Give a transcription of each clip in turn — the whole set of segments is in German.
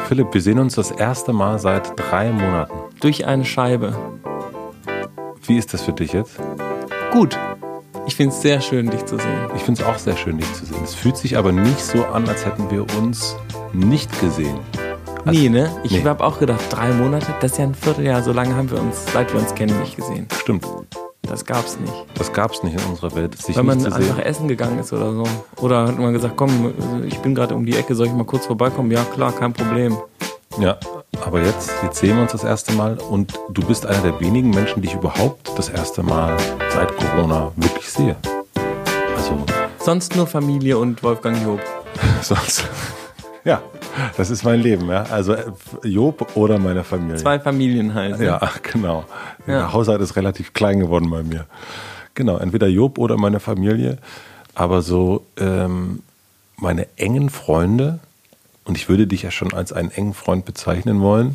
Philipp, wir sehen uns das erste Mal seit 3 Monaten. Durch eine Scheibe. Wie ist das für dich jetzt? Gut. Ich finde es sehr schön, dich zu sehen. Ich finde es auch sehr schön, dich zu sehen. Es fühlt sich aber nicht so an, als hätten wir uns nicht gesehen. Also, nee, ne? Ich habe auch gedacht, 3 Monate, das ist ja ein Vierteljahr. So lange haben wir uns, seit wir uns kennen, nicht gesehen. Stimmt. Das gab's nicht. Das gab's nicht in unserer Welt. Sich weil man nicht zu einfach sehen. essen gegangen ist oder so. Oder hat man gesagt, komm, ich bin gerade um die Ecke, soll ich mal kurz vorbeikommen? Ja, klar, kein Problem. Ja, aber jetzt sehen wir uns das erste Mal und du bist einer der wenigen Menschen, die ich überhaupt das erste Mal seit Corona wirklich sehe. Also sonst nur Familie und Wolfgang Job. sonst, ja, das ist mein Leben. Ja. Also Job oder meine Familie. 2 Familien halt. Ne? Ja, genau. Ja. Der Haushalt ist relativ klein geworden bei mir. Genau, entweder Job oder meine Familie. Aber so meine engen Freunde, und ich würde dich ja schon als einen engen Freund bezeichnen wollen.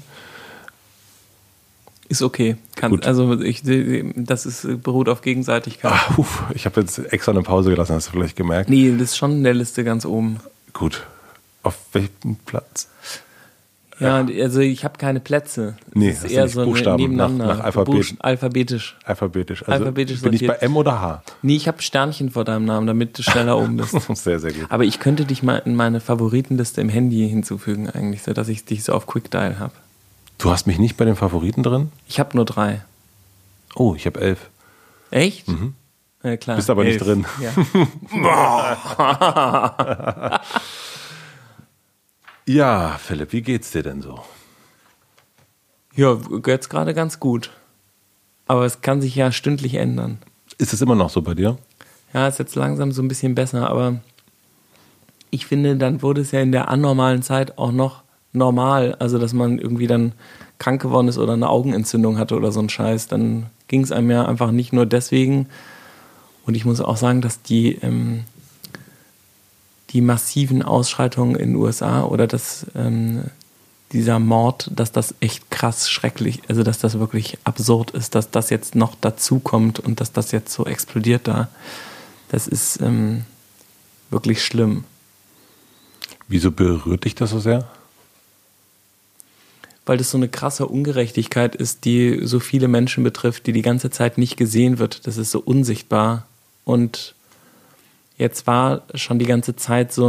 Ist okay. Also das beruht auf Gegenseitigkeit. Ich habe jetzt extra eine Pause gelassen, hast du vielleicht gemerkt? Nee, das ist schon in der Liste ganz oben. Gut. Auf welchem Platz? Ja, also ich habe keine Plätze. Nee, das ist eher so Buchstaben, nebeneinander. nach Alphabet. Alphabetisch. Also Alphabetisch bin ich sortiert. bei M oder H? Nee, ich habe Sternchen vor deinem Namen, damit du schneller oben bist. Sehr, sehr gut. Aber ich könnte dich mal in meine Favoritenliste im Handy hinzufügen eigentlich, so dass ich dich so auf Quickdial habe. Du hast mich nicht bei den Favoriten drin? Ich habe nur 3. Oh, ich habe 11. Echt? Mhm. Ja, klar. Bist aber 11. nicht drin. Ja. Ja, Philipp, wie geht's dir denn so? Ja, jetzt gerade ganz gut. Aber es kann sich ja stündlich ändern. Ist es immer noch so bei dir? Ja, ist jetzt langsam so ein bisschen besser, aber ich finde, dann wurde es ja in der anormalen Zeit auch noch normal. Also, dass man irgendwie dann krank geworden ist oder eine Augenentzündung hatte oder so ein Scheiß. Dann ging es einem ja einfach nicht nur deswegen. Und ich muss auch sagen, dass die massiven Ausschreitungen in den USA oder dieser Mord, dass das echt krass schrecklich, also dass das wirklich absurd ist, dass das jetzt noch dazu kommt und dass das jetzt so explodiert da. Das ist wirklich schlimm. Wieso berührt dich das so sehr? Weil das so eine krasse Ungerechtigkeit ist, die so viele Menschen betrifft, die ganze Zeit nicht gesehen wird. Das ist so unsichtbar. Und jetzt war schon die ganze Zeit so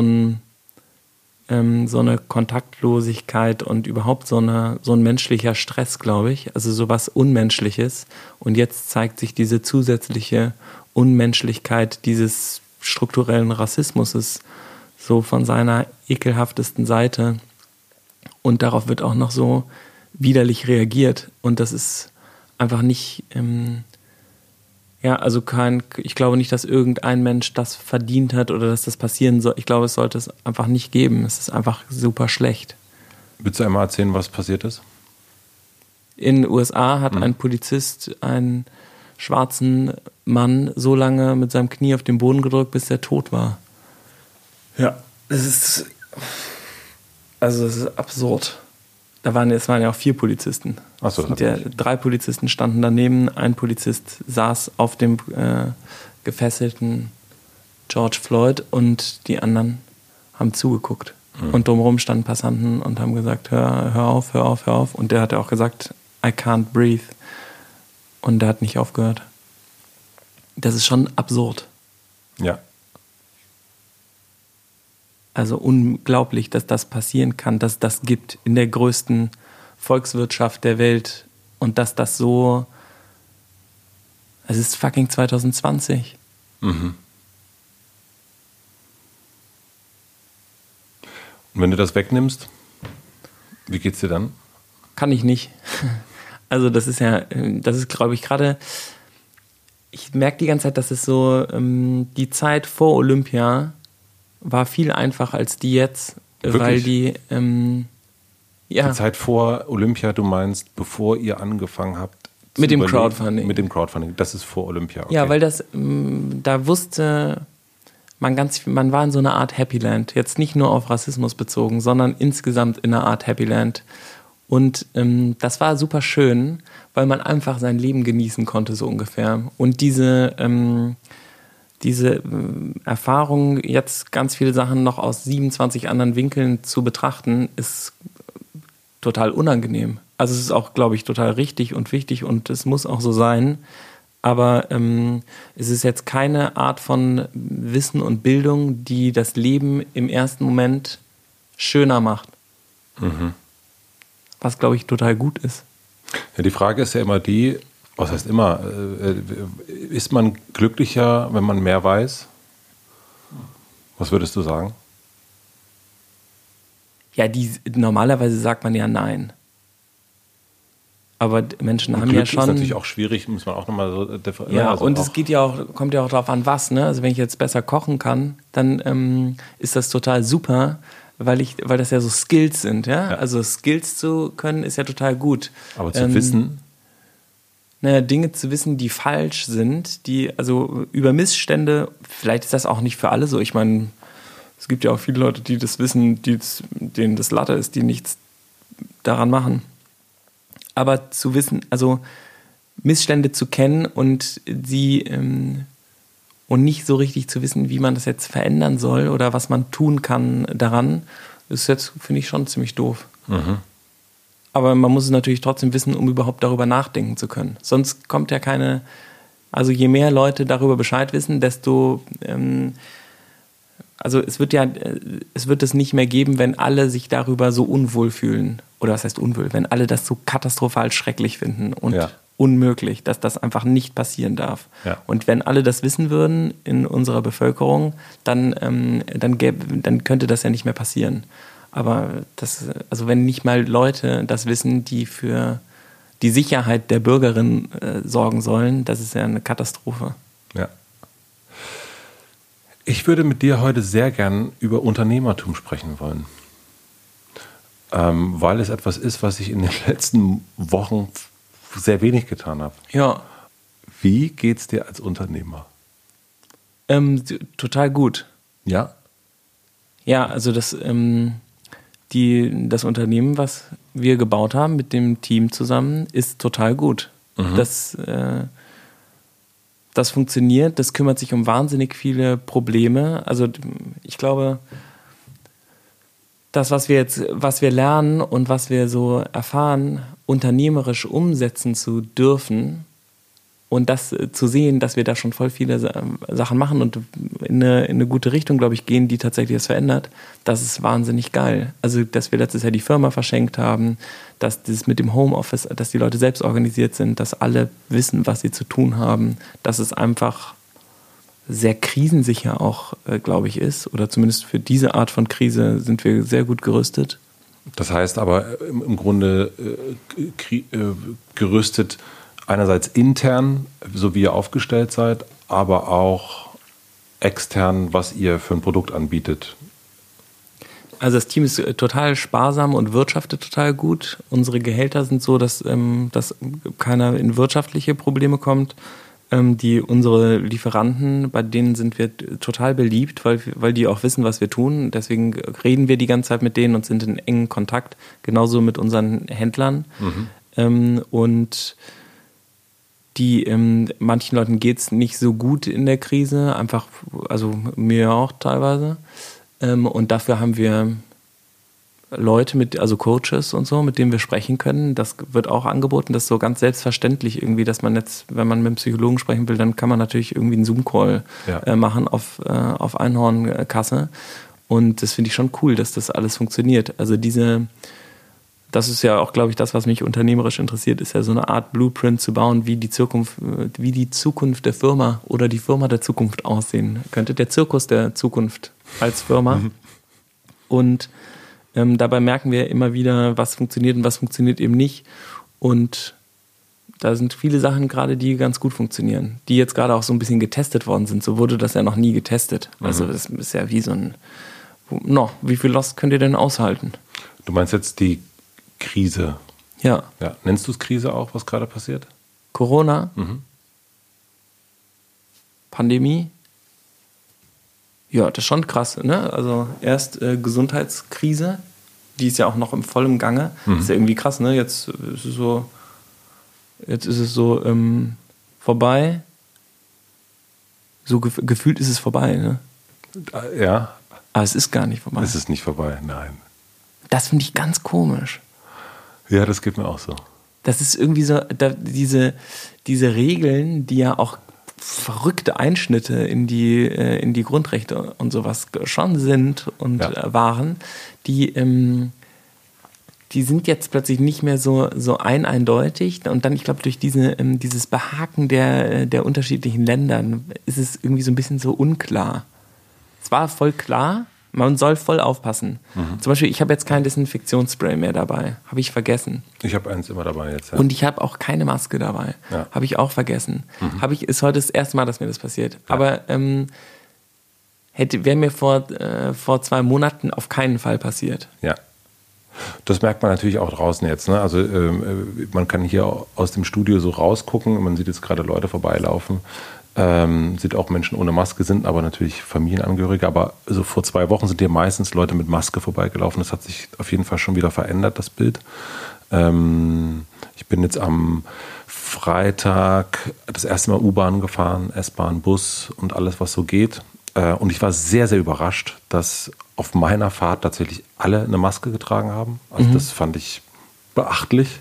eine Kontaktlosigkeit und überhaupt so ein menschlicher Stress, glaube ich. Also so was Unmenschliches. Und jetzt zeigt sich diese zusätzliche Unmenschlichkeit dieses strukturellen Rassismus so von seiner ekelhaftesten Seite. Und darauf wird auch noch so widerlich reagiert. Und das ist einfach nicht, ich glaube nicht, dass irgendein Mensch das verdient hat oder dass das passieren soll. Ich glaube, es sollte es einfach nicht geben. Es ist einfach super schlecht. Willst du einmal erzählen, was passiert ist? In den USA hat ein Polizist einen schwarzen Mann so lange mit seinem Knie auf den Boden gedrückt, bis er tot war. Ja, das ist absurd. Es waren ja auch 4 Polizisten. Ach so, 3 Polizisten standen daneben, ein Polizist saß auf dem gefesselten George Floyd und die anderen haben zugeguckt. Und drumherum standen Passanten und haben gesagt, hör auf, hör auf, hör auf. Und der hat auch gesagt, I can't breathe. Und der hat nicht aufgehört. Das ist schon absurd. Ja. Also unglaublich, dass das passieren kann, dass das gibt in der größten Volkswirtschaft der Welt und dass das so, es ist fucking 2020. Mhm. Und wenn du das wegnimmst, wie geht's dir dann? Kann ich nicht. Also das ist, glaube ich, gerade, ich merke die ganze Zeit, dass es so, die Zeit vor Olympia war viel einfacher als die jetzt, Wirklich? weil die, Die Zeit vor Olympia, du meinst, bevor ihr angefangen habt? Mit dem Crowdfunding. Mit dem Crowdfunding, das ist vor Olympia. Okay. Ja, weil da wusste man war in so einer Art Happy Land. Jetzt nicht nur auf Rassismus bezogen, sondern insgesamt in einer Art Happy Land. Und das war super schön, weil man einfach sein Leben genießen konnte, so ungefähr. Und diese Erfahrung, jetzt ganz viele Sachen noch aus 27 anderen Winkeln zu betrachten, ist total unangenehm. Also es ist auch, glaube ich, total richtig und wichtig und es muss auch so sein. Aber es ist jetzt keine Art von Wissen und Bildung, die das Leben im ersten Moment schöner macht. Was, glaube ich, total gut ist. Ja, die Frage ist ja immer die, was heißt immer, ist man glücklicher, wenn man mehr weiß? Was würdest du sagen? Ja, normalerweise sagt man ja nein. Aber Menschen haben ja schon... ist natürlich auch schwierig, muss man auch nochmal so differenzieren. Ja, also und es kommt ja auch darauf an, was. Ne? Also wenn ich jetzt besser kochen kann, dann ist das total super, weil das ja so Skills sind. Ja? Also Skills zu können, ist ja total gut. Aber zu wissen... Naja, Dinge zu wissen, die falsch sind, also über Missstände, vielleicht ist das auch nicht für alle so. Ich meine, es gibt ja auch viele Leute, die das wissen, denen das Latte ist, die nichts daran machen. Aber zu wissen, also Missstände zu kennen und und nicht so richtig zu wissen, wie man das jetzt verändern soll oder was man tun kann daran, ist jetzt, finde ich, schon ziemlich doof. Aber man muss es natürlich trotzdem wissen, um überhaupt darüber nachdenken zu können. Sonst kommt ja also je mehr Leute darüber Bescheid wissen, desto also es wird es nicht mehr geben, wenn alle sich darüber so unwohl fühlen. Oder was heißt unwohl? Wenn alle das so katastrophal schrecklich finden und unmöglich, dass das einfach nicht passieren darf. Ja. Und wenn alle das wissen würden in unserer Bevölkerung, dann könnte das ja nicht mehr passieren. Aber also wenn nicht mal Leute das wissen, die für die Sicherheit der Bürgerin sorgen sollen, das ist ja eine Katastrophe. Ja. Ich würde mit dir heute sehr gern über Unternehmertum sprechen wollen. Weil es etwas ist, was ich in den letzten Wochen sehr wenig getan habe. Ja. Wie geht's dir als Unternehmer? Total gut. Ja? Ja, also das Unternehmen, was wir gebaut haben mit dem Team zusammen, ist total gut. Das funktioniert, das kümmert sich um wahnsinnig viele Probleme. Also ich glaube, das, was wir lernen und was wir so erfahren, unternehmerisch umsetzen zu dürfen und das zu sehen, dass wir da schon voll viele Sachen machen und in eine gute Richtung, glaube ich, gehen, die tatsächlich das verändert, das ist wahnsinnig geil. Also, dass wir letztes Jahr die Firma verschenkt haben, dass das mit dem Homeoffice, dass die Leute selbst organisiert sind, dass alle wissen, was sie zu tun haben, dass es einfach sehr krisensicher auch, glaube ich, ist. Oder zumindest für diese Art von Krise sind wir sehr gut gerüstet. Das heißt aber im Grunde gerüstet einerseits intern, so wie ihr aufgestellt seid, aber auch extern, was ihr für ein Produkt anbietet. Also das Team ist total sparsam und wirtschaftet total gut. Unsere Gehälter sind so, dass keiner in wirtschaftliche Probleme kommt. Unsere Lieferanten, bei denen sind wir total beliebt, weil die auch wissen, was wir tun. Deswegen reden wir die ganze Zeit mit denen und sind in engen Kontakt, genauso mit unseren Händlern. Und manchen Leuten geht es nicht so gut in der Krise, einfach, also mir auch teilweise. Und dafür haben wir Leute, also Coaches und so, mit denen wir sprechen können. Das wird auch angeboten. Das ist so ganz selbstverständlich irgendwie, dass man jetzt, wenn man mit einem Psychologen sprechen will, dann kann man natürlich irgendwie einen Zoom-Call machen auf Einhornkasse. Und das finde ich schon cool, dass das alles funktioniert. Also das ist ja auch, glaube ich, das, was mich unternehmerisch interessiert, ist ja so eine Art Blueprint zu bauen, wie die Zukunft der Firma oder die Firma der Zukunft aussehen könnte. Der Zirkus der Zukunft als Firma. Und dabei merken wir immer wieder, was funktioniert und was funktioniert eben nicht. Und da sind viele Sachen gerade, die ganz gut funktionieren, die jetzt gerade auch so ein bisschen getestet worden sind. So wurde das ja noch nie getestet. Also das ist ja wie so ein... wie viel Lost könnt ihr denn aushalten? Du meinst jetzt die Krise? Ja. Nennst du es Krise auch, was gerade passiert? Corona? Pandemie? Ja, das ist schon krass, ne? Also erst Gesundheitskrise, die ist ja auch noch im vollen Gange. Ist ja irgendwie krass, ne? Jetzt ist es so vorbei. So gefühlt ist es vorbei, ne? Ja. Aber es ist gar nicht vorbei. Es ist nicht vorbei, nein. Das finde ich ganz komisch. Ja, das geht mir auch so. Das ist irgendwie so, diese Regeln, die ja auch verrückte Einschnitte in die Grundrechte und sowas schon sind und waren, die sind jetzt plötzlich nicht mehr so eindeutig. Und dann, ich glaube, durch dieses Behaken der unterschiedlichen Ländern ist es irgendwie so ein bisschen so unklar. Es war voll klar, man soll voll aufpassen. Zum Beispiel, ich habe jetzt kein Desinfektionsspray mehr dabei. Habe ich vergessen. Ich habe eins immer dabei jetzt. Ja. Und ich habe auch keine Maske dabei. Ja. Habe ich auch vergessen. Ist heute das erste Mal, dass mir das passiert. Ja. Aber wäre mir vor 2 Monaten auf keinen Fall passiert. Ja. Das merkt man natürlich auch draußen jetzt. Ne? Also man kann hier aus dem Studio so rausgucken. Man sieht jetzt gerade Leute vorbeilaufen. Sieht auch Menschen ohne Maske, sind aber natürlich Familienangehörige. Aber so vor 2 Wochen sind hier meistens Leute mit Maske vorbeigelaufen. Das hat sich auf jeden Fall schon wieder verändert, das Bild. Ich bin jetzt am Freitag das erste Mal U-Bahn gefahren, S-Bahn, Bus und alles, was so geht. Und ich war sehr, sehr überrascht, dass auf meiner Fahrt tatsächlich alle eine Maske getragen haben. Also das fand ich beachtlich.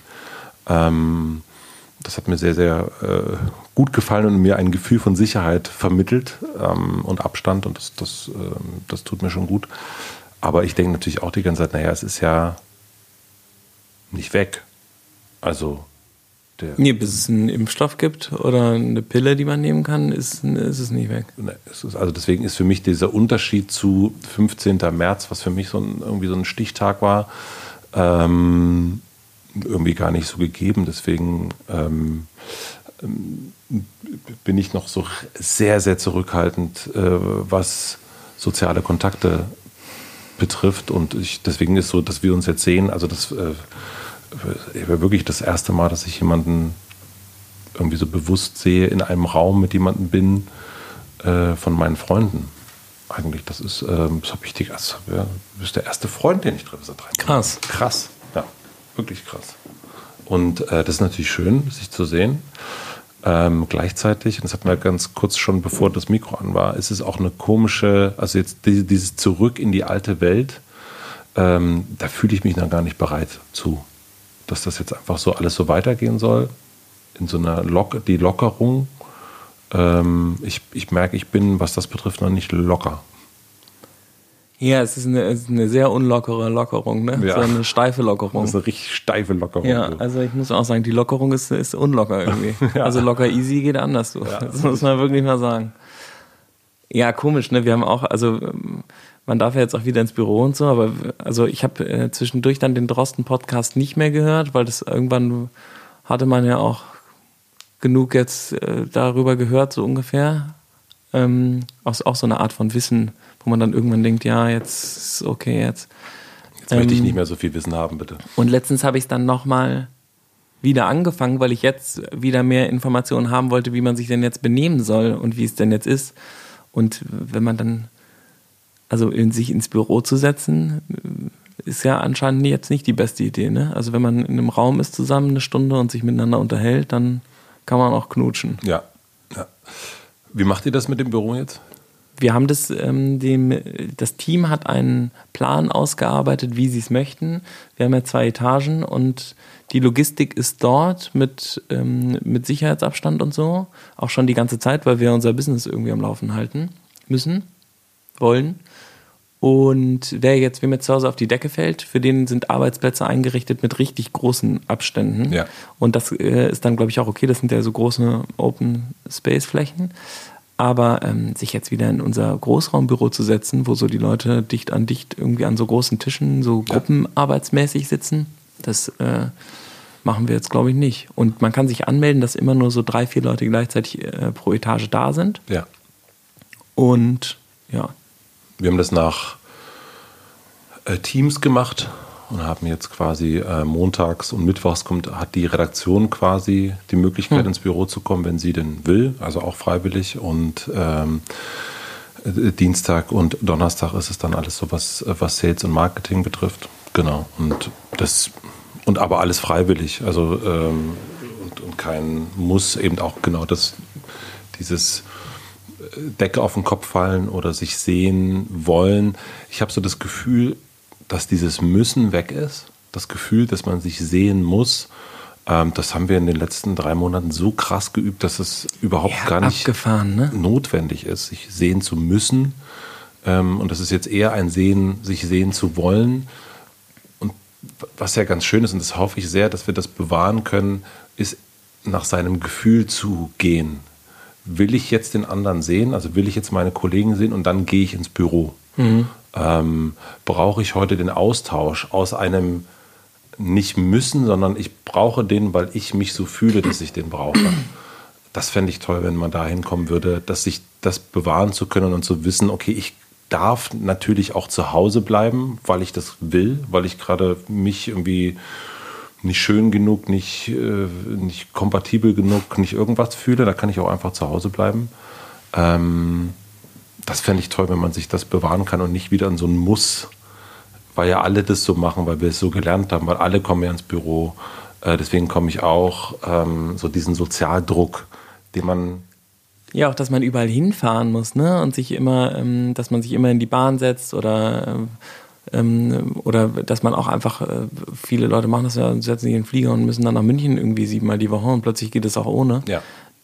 Das hat mir sehr, sehr gut gefallen und mir ein Gefühl von Sicherheit vermittelt und Abstand. Und das tut mir schon gut. Aber ich denke natürlich auch die ganze Zeit, naja, es ist ja nicht weg. Also bis es einen Impfstoff gibt oder eine Pille, die man nehmen kann, ist es nicht weg. Also deswegen ist für mich dieser Unterschied zu 15. März, was für mich irgendwie so ein Stichtag war, irgendwie gar nicht so gegeben. Deswegen bin ich noch so sehr, sehr zurückhaltend, was soziale Kontakte betrifft. Und deswegen ist so, dass wir uns jetzt sehen, also das war wirklich das erste Mal, dass ich jemanden irgendwie so bewusst sehe, in einem Raum mit jemandem bin, von meinen Freunden. Eigentlich, das ist so wichtig. Also, du bist der erste Freund, den ich treffe seit 3 Jahren. Krass. Krass, ja, wirklich krass. Und das ist natürlich schön, sich zu sehen. Gleichzeitig, und das hatten wir ganz kurz schon, bevor das Mikro an war, ist es auch eine komische, also jetzt dieses Zurück in die alte Welt, da fühle ich mich noch gar nicht bereit zu. Dass das jetzt einfach so alles so weitergehen soll, in so einer die Lockerung. Ich merke, ich bin, was das betrifft, noch nicht locker. Ja, es ist eine sehr unlockere Lockerung, ne? Ja. So eine steife Lockerung. Das ist eine richtig steife Lockerung. Ja, also ich muss auch sagen, die Lockerung ist unlocker irgendwie. Ja. Also locker easy geht anders, du. Ja. Das muss man wirklich mal sagen. Ja, komisch, ne? Wir haben auch, also man darf ja jetzt auch wieder ins Büro und so, aber also ich habe zwischendurch dann den Drosten-Podcast nicht mehr gehört, weil das irgendwann hatte man ja auch genug jetzt darüber gehört, so ungefähr. Auch so eine Art von Wissen, wo man dann irgendwann denkt, ja, jetzt ist okay, jetzt möchte ich nicht mehr so viel Wissen haben, bitte. Und letztens habe ich es dann nochmal wieder angefangen, weil ich jetzt wieder mehr Informationen haben wollte, wie man sich denn jetzt benehmen soll und wie es denn jetzt ist. Und wenn man dann also sich ins Büro zu setzen, ist ja anscheinend jetzt nicht die beste Idee. Ne? Also wenn man in einem Raum ist zusammen 1 Stunde und sich miteinander unterhält, dann kann man auch knutschen. Ja. Wie macht ihr das mit dem Büro jetzt? Wir haben das Team hat einen Plan ausgearbeitet, wie sie es möchten. Wir haben ja 2 Etagen und die Logistik ist dort mit Sicherheitsabstand und so. Auch schon die ganze Zeit, weil wir unser Business irgendwie am Laufen halten wollen. Und wer jetzt zu Hause auf die Decke fällt, für den sind Arbeitsplätze eingerichtet mit richtig großen Abständen. Ja. Und das ist dann, glaube ich, auch okay. Das sind ja so große Open-Space-Flächen. Aber sich jetzt wieder in unser Großraumbüro zu setzen, wo so die Leute dicht an dicht irgendwie an so großen Tischen, so gruppenarbeitsmäßig sitzen, das machen wir jetzt, glaube ich, nicht. Und man kann sich anmelden, dass immer nur so 3, 4 Leute gleichzeitig pro Etage da sind. Ja. Und ja. Wir haben das nach Teams gemacht und haben jetzt quasi montags und mittwochs hat die Redaktion quasi die Möglichkeit, ins Büro zu kommen, wenn sie denn will, also auch freiwillig. Und Dienstag und Donnerstag ist es dann alles so, was Sales und Marketing betrifft. Genau. Und aber alles freiwillig. Also und kein Muss, eben auch genau dieses Decke auf den Kopf fallen oder sich sehen wollen. Ich habe so das Gefühl, dass dieses Müssen weg ist. das Gefühl, dass man sich sehen muss. Das haben wir in den letzten 3 Monaten so krass geübt, dass es überhaupt gar nicht notwendig ist, sich sehen zu müssen. Und das ist jetzt eher ein Sehen, sich sehen zu wollen. Und was ja ganz schön ist, und das hoffe ich sehr, dass wir das bewahren können, ist nach seinem Gefühl zu gehen. Will ich jetzt den anderen sehen? Also will ich jetzt meine Kollegen sehen und dann gehe ich ins Büro? Brauche ich heute den Austausch aus einem nicht müssen, sondern ich brauche den, weil ich mich so fühle, dass ich den brauche. Das fände ich toll, wenn man dahin kommen würde, dass sich das bewahren zu können und zu wissen, okay, ich darf natürlich auch zu Hause bleiben, weil ich das will, weil ich gerade mich irgendwie nicht schön genug, nicht kompatibel genug, nicht irgendwas fühle. Da kann ich auch einfach zu Hause bleiben. Das fände ich toll, wenn man sich das bewahren kann und nicht wieder in so ein Muss, weil ja alle das so machen, weil wir es so gelernt haben, weil alle kommen ja ins Büro. Deswegen komme ich auch, so diesen Sozialdruck, den man... Ja, auch, dass man überall hinfahren muss, ne? Und sich immer, dass man sich immer in die Bahn setzt oder dass man auch einfach, viele Leute machen das ja, setzen sich in den Flieger und müssen dann nach München irgendwie 7-mal die Woche und plötzlich geht es auch ohne. Ja.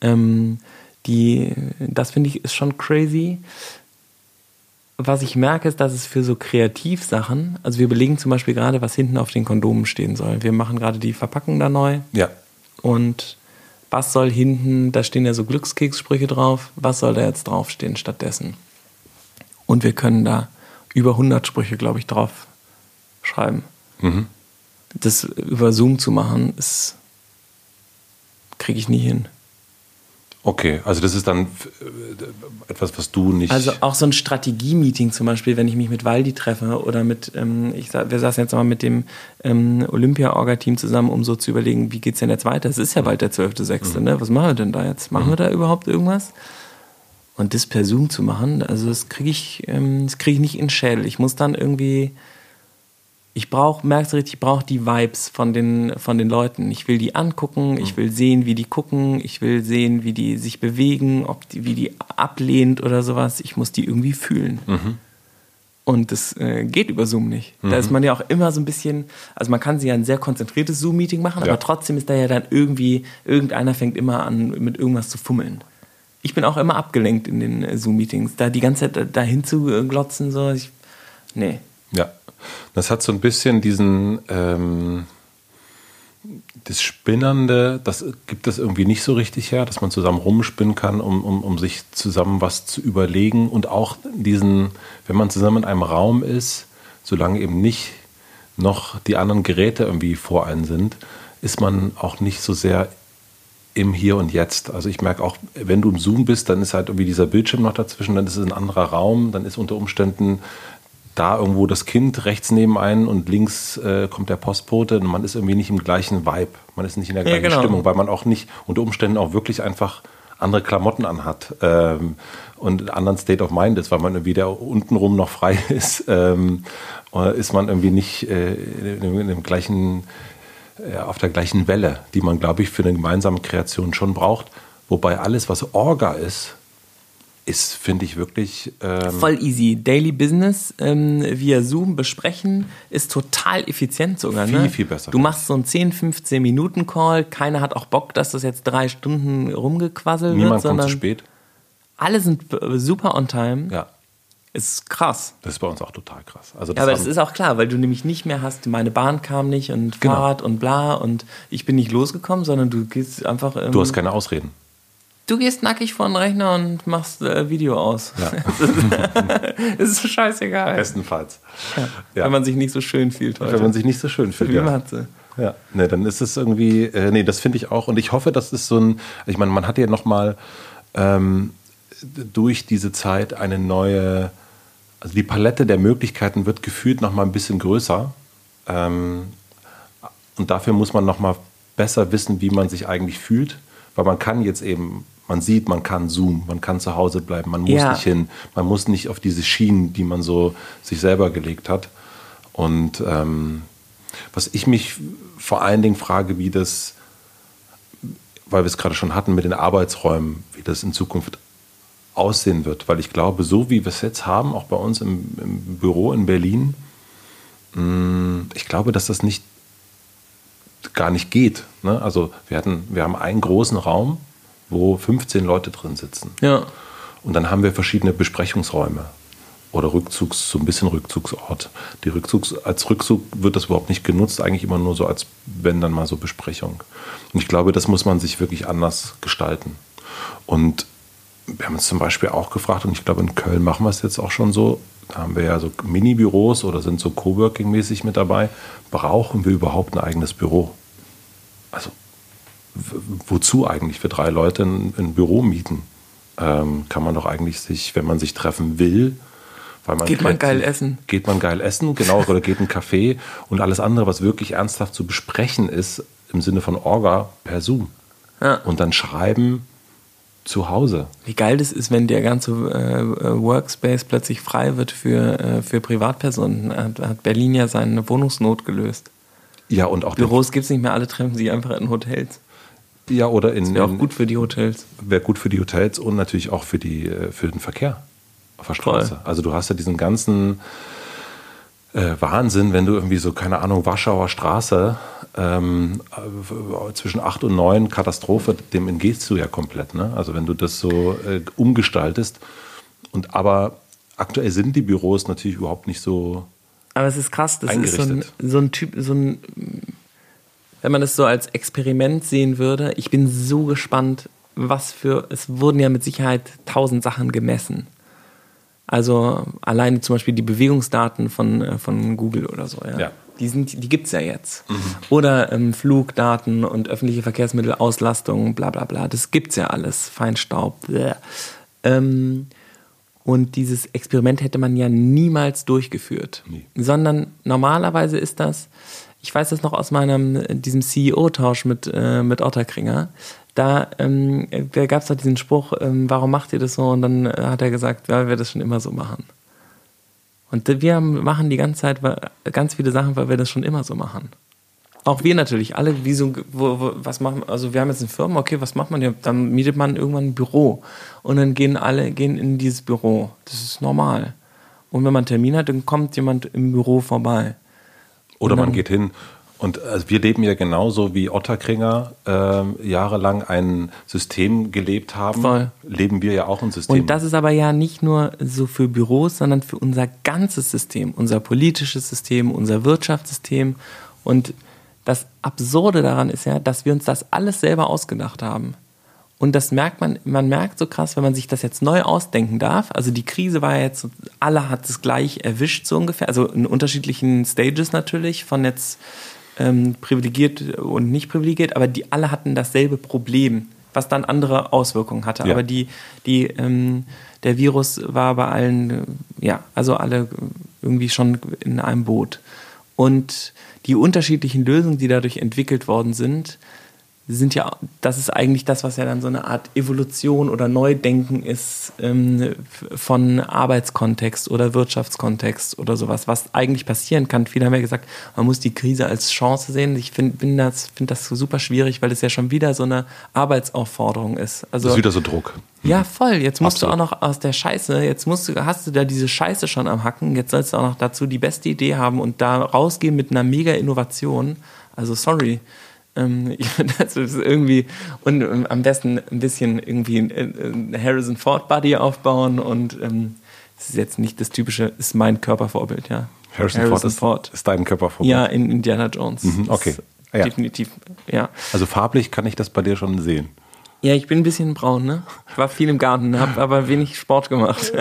Das finde ich ist schon crazy. Was ich merke, ist, dass es für so Kreativsachen, also wir belegen zum Beispiel gerade, was hinten auf den Kondomen stehen soll. Wir machen gerade die Verpackung da neu. Ja. Und was soll hinten, da stehen ja so Glückskekssprüche drauf, was soll da jetzt draufstehen stattdessen? Und wir können da über 100 Sprüche, glaube ich, drauf schreiben. Das über Zoom zu machen, kriege ich nie hin. Okay, also das ist dann etwas, was du nicht... Also auch so ein Strategie-Meeting zum Beispiel, wenn ich mich mit Waldi treffe oder wir saßen jetzt mal mit dem Olympia-Orga-Team zusammen, um so zu überlegen, wie geht's denn jetzt weiter? Es ist ja bald der 12.06., ne? Was machen wir denn da jetzt? Machen wir da überhaupt irgendwas? Und das per Zoom zu machen, also das kriege ich nicht in den Schädel. Ich muss dann irgendwie... merkst du richtig, ich brauche die Vibes von den Leuten. Ich will die angucken, ich will sehen, wie die gucken, ich will sehen, wie die sich bewegen, wie die ablehnt oder sowas. Ich muss die irgendwie fühlen. Und das geht über Zoom nicht. Da ist man ja auch immer so ein bisschen, also man kann sich ja ein sehr konzentriertes Zoom-Meeting machen, aber trotzdem ist da ja dann irgendeiner fängt immer an, mit irgendwas zu fummeln. Ich bin auch immer abgelenkt in den Zoom-Meetings. Da die ganze Zeit dahin zu glotzen, so, nee. Ja. Das hat so ein bisschen das Spinnernde, das gibt es irgendwie nicht so richtig her, dass man zusammen rumspinnen kann, um sich zusammen was zu überlegen und auch wenn man zusammen in einem Raum ist, solange eben nicht noch die anderen Geräte irgendwie vor einem sind, ist man auch nicht so sehr im Hier und Jetzt. Also ich merke auch, wenn du im Zoom bist, dann ist halt irgendwie dieser Bildschirm noch dazwischen, dann ist es ein anderer Raum, dann ist unter Umständen da irgendwo das Kind rechts neben einen und links kommt der Postbote und man ist irgendwie nicht im gleichen Vibe, man ist nicht in der gleichen Stimmung, weil man auch nicht unter Umständen auch wirklich einfach andere Klamotten anhat und einen anderen State of Mind ist, weil man irgendwie da untenrum noch frei ist, ist man irgendwie nicht in dem gleichen, auf der gleichen Welle, die man, glaube ich, für eine gemeinsame Kreation schon braucht. Wobei alles, was Orga ist, finde ich wirklich... voll easy. Daily Business via Zoom besprechen ist total effizient sogar. Viel besser. Du machst so einen 10-15-Minuten-Call. Keiner hat auch Bock, dass das jetzt 3 Stunden rumgequasselt wird. Niemand kommt zu spät. Alle sind super on time. Ja. Ist krass. Das ist bei uns auch total krass. Also aber das ist auch klar, weil du nämlich nicht mehr hast, meine Bahn kam nicht und Fahrrad und bla und ich bin nicht losgekommen, sondern du gehst einfach... du hast keine Ausreden. Du gehst nackig vor den Rechner und machst Video aus. Ja. Das ist scheißegal. Bestenfalls. Ja. Wenn man sich nicht so schön fühlt heute. Wenn man sich nicht so schön fühlt, wie Matze. Ja, nee, dann ist es irgendwie, das finde ich auch. Und ich hoffe, das ist ich meine, man hat ja nochmal durch diese Zeit eine neue, also die Palette der Möglichkeiten wird gefühlt nochmal ein bisschen größer. Und dafür muss man nochmal besser wissen, wie man sich eigentlich fühlt. Weil man kann jetzt eben, man sieht, man kann Zoom, man kann zu Hause bleiben, man muss nicht hin, man muss nicht auf diese Schienen, die man so sich selber gelegt hat. Und was ich mich vor allen Dingen frage, wie das, weil wir es gerade schon hatten mit den Arbeitsräumen, wie das in Zukunft aussehen wird. Weil ich glaube, so wie wir es jetzt haben, auch bei uns im Büro in Berlin, ich glaube, dass das nicht gar nicht geht. Ne? Also wir haben einen großen Raum, wo 15 Leute drin sitzen. Ja. Und dann haben wir verschiedene Besprechungsräume oder so ein bisschen Rückzugsort. Als Rückzug wird das überhaupt nicht genutzt, eigentlich immer nur so als, wenn dann mal so Besprechung. Und ich glaube, das muss man sich wirklich anders gestalten. Und wir haben uns zum Beispiel auch gefragt, und ich glaube, in Köln machen wir es jetzt auch schon so, da haben wir ja so Mini-Büros oder sind so Coworking-mäßig mit dabei. Brauchen wir überhaupt ein eigenes Büro? Also, wozu eigentlich für 3 Leute ein Büro mieten? Kann man doch eigentlich sich, wenn man sich treffen will, weil man geht man geil essen. Geht man geil essen, genau, oder geht in ein Café und alles andere, was wirklich ernsthaft zu besprechen ist, im Sinne von Orga, per Zoom. Ja. Und dann schreiben zu Hause. Wie geil das ist, wenn der ganze Workspace plötzlich frei wird für Privatpersonen. Hat Berlin ja seine Wohnungsnot gelöst. Ja, und auch Büros gibt es nicht mehr, alle treffen sich einfach in Hotels. Ja, oder das wäre auch gut für die Hotels. Wäre gut für die Hotels und natürlich auch für den Verkehr auf der Straße. Voll. Also du hast ja diesen ganzen Wahnsinn, wenn du irgendwie so, keine Ahnung, Warschauer Straße zwischen 8 und 9, Katastrophe, dem entgehst du ja komplett. Ne? Also wenn du das so umgestaltest. Aber aktuell sind die Büros natürlich überhaupt nicht so aber es ist krass, das ist so ein Typ, wenn man das so als Experiment sehen würde, ich bin so gespannt, es wurden ja mit Sicherheit 1000 Sachen gemessen. Also alleine zum Beispiel die Bewegungsdaten von Google oder so, ja. Ja. Die gibt es ja jetzt. Mhm. Oder Flugdaten und öffentliche Verkehrsmittel, Auslastung, bla bla bla, das gibt's ja alles, Feinstaub. Und dieses Experiment hätte man ja niemals durchgeführt. Nee. Sondern normalerweise ist das, ich weiß das noch aus diesem CEO-Tausch mit Otterkringer, da gab es doch diesen Spruch, warum macht ihr das so? Und dann hat er gesagt, ja, wir das schon immer so machen. Und wir machen die ganze Zeit ganz viele Sachen, weil wir das schon immer so machen. Auch wir natürlich, alle, was machen, also wir haben jetzt eine Firma, okay, was macht man? Ja, dann mietet man irgendwann ein Büro und dann gehen in dieses Büro. Das ist normal. Und wenn man einen Termin hat, dann kommt jemand im Büro vorbei. Oder man geht hin. Und also wir leben ja genauso wie Otterkringer jahrelang ein System gelebt haben. Voll. Leben wir ja auch ein System. Und das ist aber ja nicht nur so für Büros, sondern für unser ganzes System, unser politisches System, unser Wirtschaftssystem. Und das Absurde daran ist ja, dass wir uns das alles selber ausgedacht haben. Und das merkt man merkt so krass, wenn man sich das jetzt neu ausdenken darf. Also die Krise war ja jetzt, alle hat es gleich erwischt so ungefähr. Also in unterschiedlichen Stages natürlich, von jetzt privilegiert und nicht privilegiert. Aber die alle hatten dasselbe Problem, was dann andere Auswirkungen hatte. Ja. Aber der Virus war bei allen, also alle irgendwie schon in einem Boot. Und die unterschiedlichen Lösungen, die dadurch entwickelt worden sind ja, das ist eigentlich das, was ja dann so eine Art Evolution oder Neudenken ist von Arbeitskontext oder Wirtschaftskontext oder sowas, was eigentlich passieren kann. Viele haben ja gesagt, man muss die Krise als Chance sehen. Ich finde das super schwierig, weil es ja schon wieder so eine Arbeitsaufforderung ist. Also, das ist wieder so Druck. Ja, voll. Jetzt musst Absolut. Du auch noch aus der Scheiße, hast du da diese Scheiße schon am Hacken, jetzt sollst du auch noch dazu die beste Idee haben und da rausgehen mit einer mega Innovation. Also sorry. Das ist irgendwie und am besten ein bisschen irgendwie ein Harrison Ford Buddy aufbauen und das ist jetzt nicht das typische, ist mein Körpervorbild, ja. Harrison Ford ist dein Körpervorbild? Ja, in Indiana Jones. Okay. Ja. Definitiv, ja. Also farblich kann ich das bei dir schon sehen. Ja, ich bin ein bisschen braun, ne? Ich war viel im Garten, habe aber wenig Sport gemacht.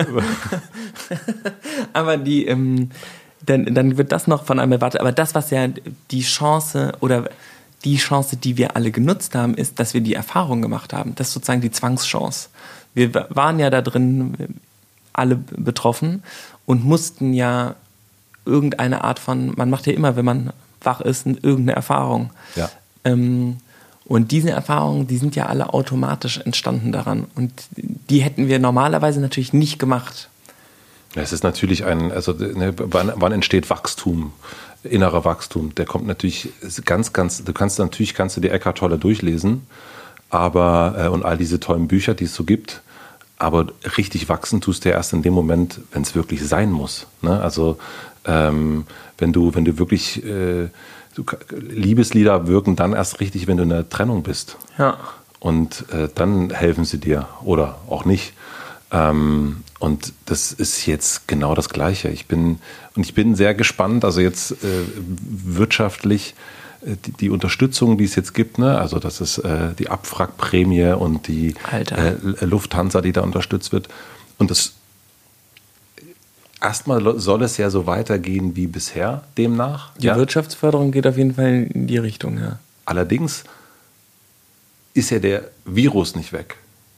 Aber dann wird das noch von einem erwartet. Aber das, was ja die Chance, die wir alle genutzt haben, ist, dass wir die Erfahrung gemacht haben. Das ist sozusagen die Zwangschance. Wir waren ja da drin alle betroffen und mussten ja irgendeine Art von, man macht ja immer, wenn man wach ist, irgendeine Erfahrung. Ja. Und diese Erfahrungen, die sind ja alle automatisch entstanden daran. Und die hätten wir normalerweise natürlich nicht gemacht. Es ist natürlich wann entsteht Wachstum? Innerer Wachstum, der kommt natürlich kannst du die Eckhart Tolle durchlesen, aber und all diese tollen Bücher, die es so gibt, aber richtig wachsen tust du ja erst in dem Moment, wenn es wirklich sein muss. Ne? Also wenn du wirklich Liebeslieder wirken dann erst richtig, wenn du in der Trennung bist. Ja. Und dann helfen sie dir oder auch nicht. Und das ist jetzt genau das Gleiche. Ich bin sehr gespannt, also jetzt wirtschaftlich die Unterstützung, die es jetzt gibt, ne? Also das ist die Abwrackprämie und die Lufthansa, die da unterstützt wird. Und das erstmal soll es ja so weitergehen wie bisher, demnach. Die Wirtschaftsförderung geht auf jeden Fall in die Richtung, ja. Allerdings ist ja der Virus nicht weg.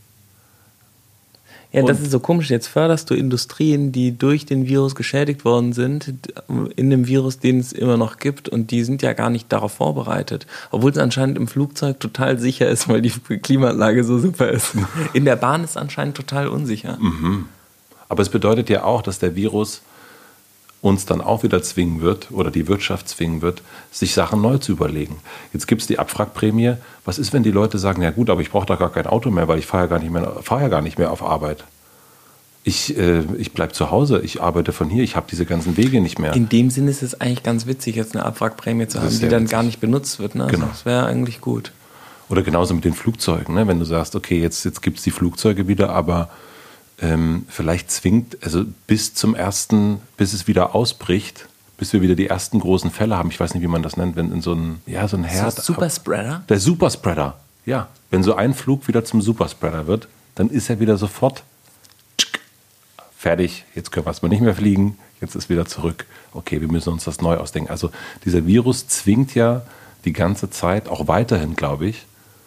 Ja, das ist so komisch. Jetzt förderst du Industrien, die durch den Virus geschädigt worden sind, in dem Virus, den es immer noch gibt, und die sind ja gar nicht darauf vorbereitet. Obwohl es anscheinend im Flugzeug total sicher ist, weil die Klimaanlage so super ist. In der Bahn ist es anscheinend total unsicher. Mhm. Aber es bedeutet ja auch, dass der Virus uns dann auch wieder zwingen wird oder die Wirtschaft zwingen wird, sich Sachen neu zu überlegen. Jetzt gibt es die Abwrackprämie. Was ist, wenn die Leute sagen, ja gut, aber ich brauche doch gar kein Auto mehr, weil ich fahre ja gar nicht mehr auf Arbeit. Ich bleibe zu Hause, ich arbeite von hier, ich habe diese ganzen Wege nicht mehr. In dem Sinne ist es eigentlich ganz witzig, jetzt eine Abwrackprämie zu haben, die dann gar nicht benutzt wird. Ne? Genau. Das wäre eigentlich gut. Oder genauso mit den Flugzeugen. Ne? Wenn du sagst, okay, jetzt gibt es die Flugzeuge wieder, aber vielleicht zwingt, also bis es wieder ausbricht, bis wir wieder die ersten großen Fälle haben, ich weiß nicht, wie man das nennt, wenn in so ein Herd. Ist das Superspreader? Der Superspreader, ja. Wenn so ein Flug wieder zum Superspreader wird, dann ist er wieder sofort fertig, jetzt können wir erstmal nicht mehr fliegen, jetzt ist wieder zurück. Okay, wir müssen uns das neu ausdenken. Also dieser Virus zwingt ja die ganze Zeit, auch weiterhin, glaube ich,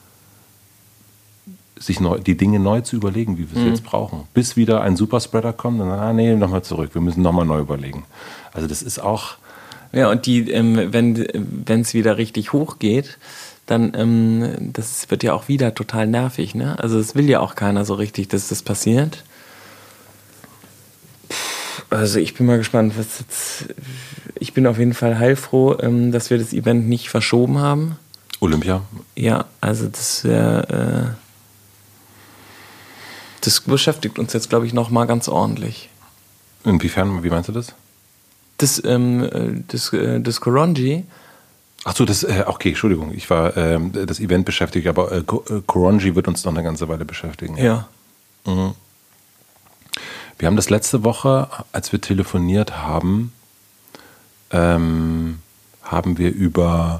sich die Dinge neu zu überlegen, wie wir sie jetzt brauchen. Bis wieder ein Superspreader kommt, dann nochmal zurück, wir müssen nochmal neu überlegen. Also das ist auch... Ja, und wenn es wieder richtig hoch geht, dann das wird ja auch wieder total nervig, ne? Also es will ja auch keiner so richtig, dass das passiert. Also ich bin mal gespannt, ich bin auf jeden Fall heilfroh, dass wir das Event nicht verschoben haben. Olympia? Ja, also das beschäftigt uns jetzt, glaube ich, noch mal ganz ordentlich. Inwiefern? Wie meinst du das? Das Korongi. Ach so, okay, Entschuldigung, ich war das Event beschäftigt, aber Korongi wird uns noch eine ganze Weile beschäftigen. Ja. Mhm. Wir haben das letzte Woche, als wir telefoniert haben, haben wir über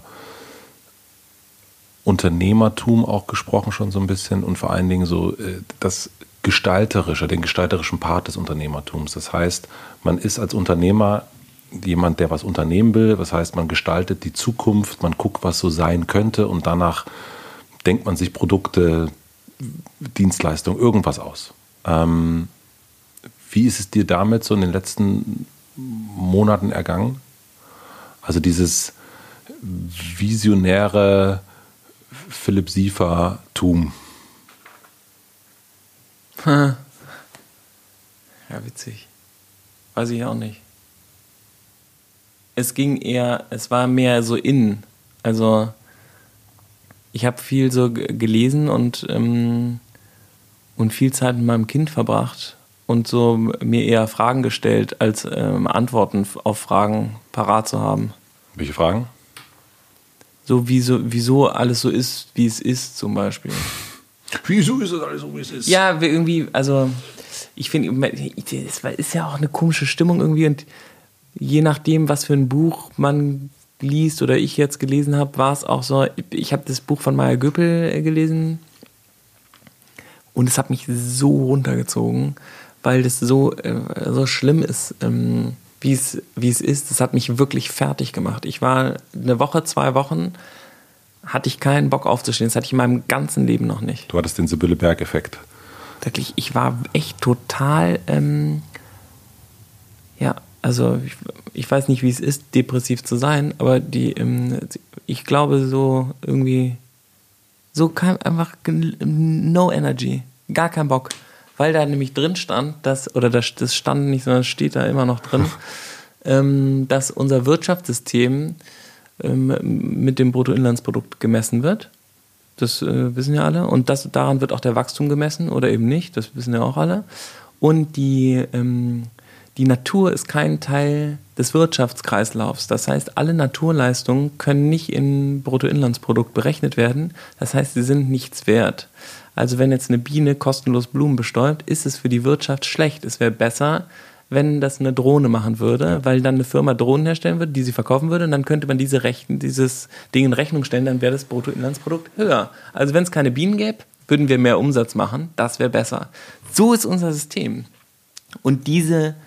Unternehmertum auch gesprochen, schon so ein bisschen, und vor allen Dingen so den gestalterischen Part des Unternehmertums. Das heißt, man ist als Unternehmer jemand, der was unternehmen will. Das heißt, man gestaltet die Zukunft, man guckt, was so sein könnte, und danach denkt man sich Produkte, Dienstleistungen, irgendwas aus. Wie ist es dir damit so in den letzten Monaten ergangen? Also dieses visionäre Philipp Siefer-Tum. Ja, witzig. Weiß ich auch nicht. Es war mehr so innen. Also ich habe viel so gelesen und viel Zeit mit meinem Kind verbracht und so mir eher Fragen gestellt, als Antworten auf Fragen parat zu haben. Welche Fragen? So wieso alles so ist, wie es ist, zum Beispiel. Wieso ist das alles so, wie es ist? Ja, irgendwie, also ich finde, es ist ja auch eine komische Stimmung irgendwie, und je nachdem, was für ein Buch man liest oder ich jetzt gelesen habe, war es auch so, ich habe das Buch von Maya Göpel gelesen und es hat mich so runtergezogen, weil das so schlimm ist, wie es ist. Das hat mich wirklich fertig gemacht. Ich war eine Woche, 2 Wochen, hatte ich keinen Bock aufzustehen. Das hatte ich in meinem ganzen Leben noch nicht. Du hattest den Sibylle Berg-Effekt. Wirklich, ich war echt total, also ich weiß nicht, wie es ist, depressiv zu sein, aber ich glaube so irgendwie, so kam einfach no energy, gar kein Bock. Weil da nämlich drin stand, das stand nicht, sondern steht da immer noch drin, dass unser Wirtschaftssystem mit dem Bruttoinlandsprodukt gemessen wird. Das wissen ja alle. Und daran wird auch der Wachstum gemessen oder eben nicht. Das wissen ja auch alle. Und die die Natur ist kein Teil des Wirtschaftskreislaufs. Das heißt, alle Naturleistungen können nicht in Bruttoinlandsprodukt berechnet werden. Das heißt, sie sind nichts wert. Also wenn jetzt eine Biene kostenlos Blumen bestäubt, ist es für die Wirtschaft schlecht. Es wäre besser, wenn das eine Drohne machen würde, weil dann eine Firma Drohnen herstellen würde, die sie verkaufen würde, und dann könnte man dieses Ding in Rechnung stellen, dann wäre das Bruttoinlandsprodukt höher. Also wenn es keine Bienen gäbe, würden wir mehr Umsatz machen, das wäre besser. So ist unser System. Und diese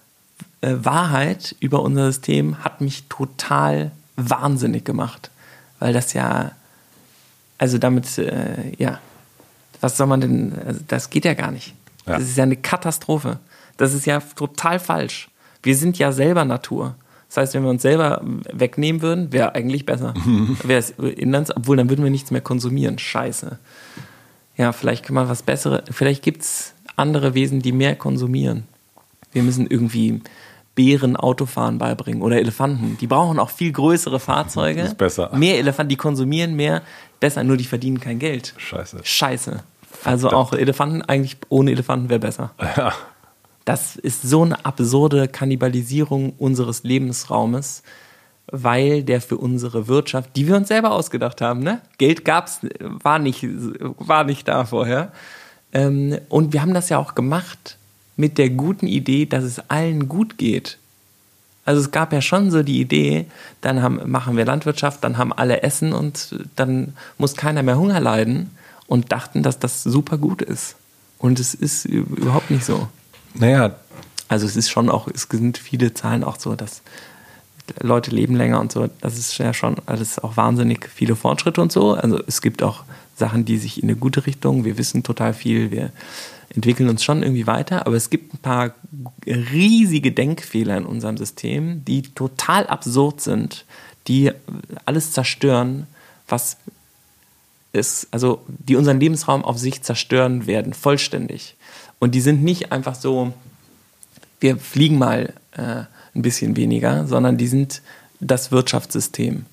Wahrheit über unser System hat mich total wahnsinnig gemacht, weil das ja, also damit, was soll man denn, also das geht ja gar nicht. Ja. Das ist ja eine Katastrophe. Das ist ja total falsch. Wir sind ja selber Natur. Das heißt, wenn wir uns selber wegnehmen würden, wäre eigentlich besser. Wäre es obwohl dann würden wir nichts mehr konsumieren. Scheiße. Ja, vielleicht kann man was Besseres, vielleicht gibt es andere Wesen, die mehr konsumieren. Wir müssen irgendwie Bären Autofahren beibringen oder Elefanten. Die brauchen auch viel größere Fahrzeuge. Das ist besser. Mehr Elefanten, die konsumieren mehr, besser, nur die verdienen kein Geld. Scheiße. Also auch Elefanten, eigentlich ohne Elefanten wäre besser. Ja. Das ist so eine absurde Kannibalisierung unseres Lebensraumes, weil der für unsere Wirtschaft, die wir uns selber ausgedacht haben, ne? Geld gab's, war nicht da vorher. Und wir haben das ja auch gemacht mit der guten Idee, dass es allen gut geht. Also es gab ja schon so die Idee, dann machen wir Landwirtschaft, dann haben alle Essen und dann muss keiner mehr Hunger leiden, und dachten, dass das super gut ist. Und es ist überhaupt nicht so. Naja. Also es ist schon auch, es sind viele Zahlen auch so, dass Leute leben länger und so. Das ist ja schon alles auch wahnsinnig viele Fortschritte und so. Also es gibt auch Sachen, die sich in eine gute Richtung, wir wissen total viel, wir entwickeln uns schon irgendwie weiter, aber es gibt ein paar riesige Denkfehler in unserem System, die total absurd sind, die alles zerstören, was ist, also die unseren Lebensraum auf sich zerstören werden, vollständig. Und die sind nicht einfach so, wir fliegen mal ein bisschen weniger, sondern die sind das Wirtschaftssystem.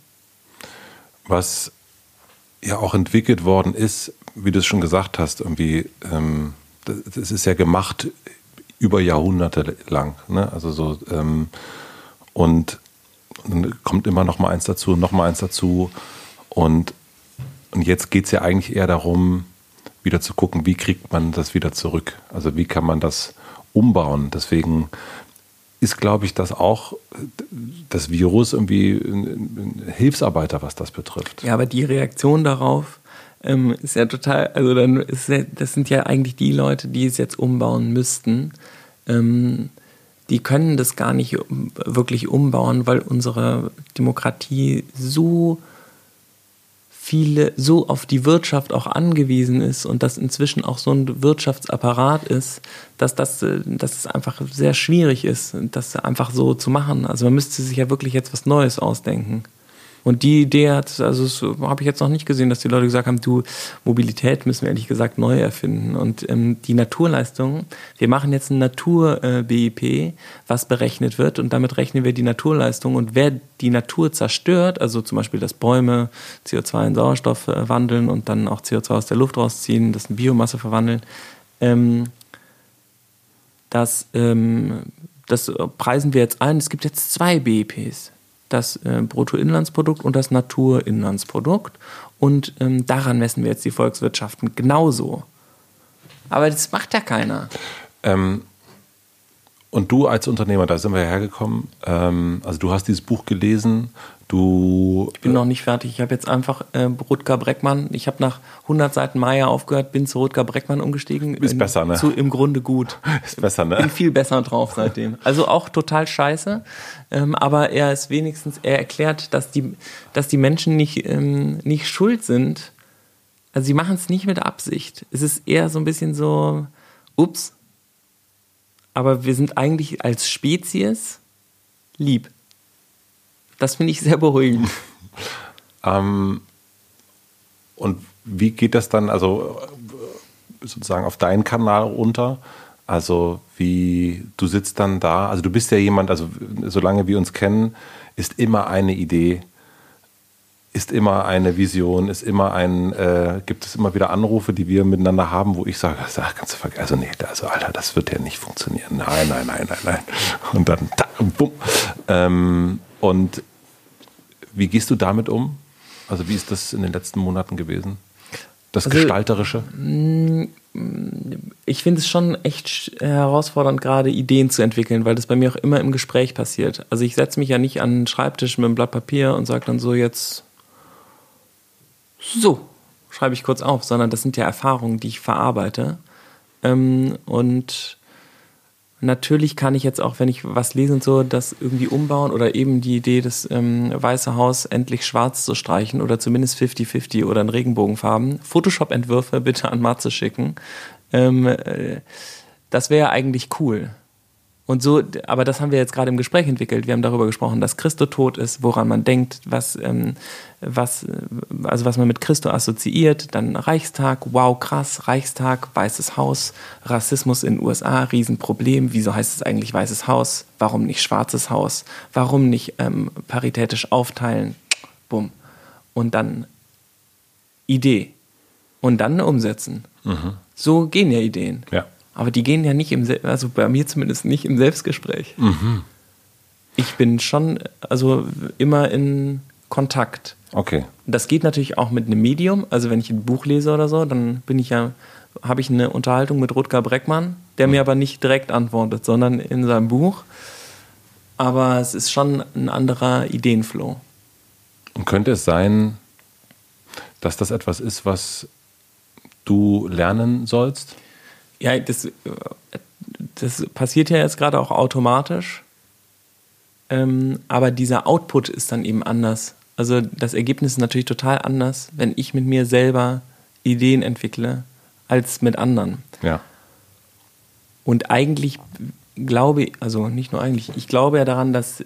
Was ja auch entwickelt worden ist, wie du es schon gesagt hast, irgendwie, das ist ja gemacht über Jahrhunderte lang. Ne? Also so, und dann kommt immer noch mal eins dazu, noch mal eins dazu. Und jetzt geht es ja eigentlich eher darum, wieder zu gucken, wie kriegt man das wieder zurück? Also wie kann man das umbauen? Deswegen ist, glaube ich, das auch das Virus irgendwie ein Hilfsarbeiter, was das betrifft. Ja, aber die Reaktion darauf ist ja total, also das sind ja eigentlich die Leute, die es jetzt umbauen müssten. Die können das gar nicht wirklich umbauen, weil unsere Demokratie so auf die Wirtschaft auch angewiesen ist und das inzwischen auch so ein Wirtschaftsapparat ist, dass es einfach sehr schwierig ist, das einfach so zu machen. Also man müsste sich ja wirklich jetzt was Neues ausdenken. Und die Idee habe ich jetzt noch nicht gesehen, dass die Leute gesagt haben, Mobilität müssen wir ehrlich gesagt neu erfinden. Und die Naturleistungen, wir machen jetzt ein Natur-BIP, was berechnet wird, und damit rechnen wir die Naturleistung. Und wer die Natur zerstört, also zum Beispiel, dass Bäume CO2 in Sauerstoff wandeln und dann auch CO2 aus der Luft rausziehen, das in Biomasse verwandeln, das preisen wir jetzt ein. Es gibt jetzt 2 BIPs. Das Bruttoinlandsprodukt und das Naturinlandsprodukt. Und daran messen wir jetzt die Volkswirtschaften genauso. Aber das macht ja keiner. Und du als Unternehmer, da sind wir ja hergekommen, also du hast dieses Buch gelesen, Ich bin noch nicht fertig. Ich habe jetzt einfach Rutger Breckmann, ich habe nach 100 Seiten Maya aufgehört, bin zu Rutger Breckmann umgestiegen. Ist besser, ne? Im Grunde gut. Ist besser, ne? Bin viel besser drauf seitdem. Also auch total scheiße, aber er erklärt, dass die Menschen nicht schuld sind. Also sie machen es nicht mit Absicht. Es ist eher so ein bisschen so, ups, aber wir sind eigentlich als Spezies lieb. Das finde ich sehr beruhigend. Und wie geht das dann, also sozusagen auf deinen Kanal runter? Also du sitzt dann da, also du bist ja jemand, also solange wir uns kennen, ist immer eine Idee ist immer eine Vision, gibt es immer wieder Anrufe, die wir miteinander haben, wo ich sage, kannst du vergessen, Alter, das wird ja nicht funktionieren. Nein. Und dann, bumm. Und wie gehst du damit um? Also wie ist das in den letzten Monaten gewesen? Das Gestalterische? Ich finde es schon echt herausfordernd, gerade Ideen zu entwickeln, weil das bei mir auch immer im Gespräch passiert. Also ich setze mich ja nicht an den Schreibtisch mit einem Blatt Papier und sage dann so jetzt so, schreibe ich kurz auf, sondern das sind ja Erfahrungen, die ich verarbeite. Und natürlich kann ich jetzt auch, wenn ich was lese und so, das irgendwie umbauen oder eben die Idee, das Weiße Haus endlich schwarz zu streichen oder zumindest 50-50 oder in Regenbogenfarben. Photoshop-Entwürfe bitte an Matze schicken. Das wäre eigentlich cool. Und so, aber das haben wir jetzt gerade im Gespräch entwickelt. Wir haben darüber gesprochen, dass Christo tot ist, woran man denkt, was man mit Christo assoziiert. Dann Reichstag, wow, krass, Reichstag, Weißes Haus, Rassismus in den USA, Riesenproblem. Wieso heißt es eigentlich Weißes Haus? Warum nicht Schwarzes Haus? Warum nicht paritätisch aufteilen? Bumm. Und dann Idee. Und dann umsetzen. Mhm. So gehen ja Ideen. Ja. Aber die gehen ja nicht also bei mir zumindest nicht im Selbstgespräch. Mhm. Ich bin schon immer in Kontakt. Okay. Das geht natürlich auch mit einem Medium. Also wenn ich ein Buch lese oder so, dann habe ich eine Unterhaltung mit Rutger Breckmann, der mir aber nicht direkt antwortet, sondern in seinem Buch. Aber es ist schon ein anderer Ideenflow. Und könnte es sein, dass das etwas ist, was du lernen sollst? Ja, das passiert ja jetzt gerade auch automatisch, aber dieser Output ist dann eben anders. Also das Ergebnis ist natürlich total anders, wenn ich mit mir selber Ideen entwickle, als mit anderen. Ja. Und eigentlich ich glaube ja daran, dass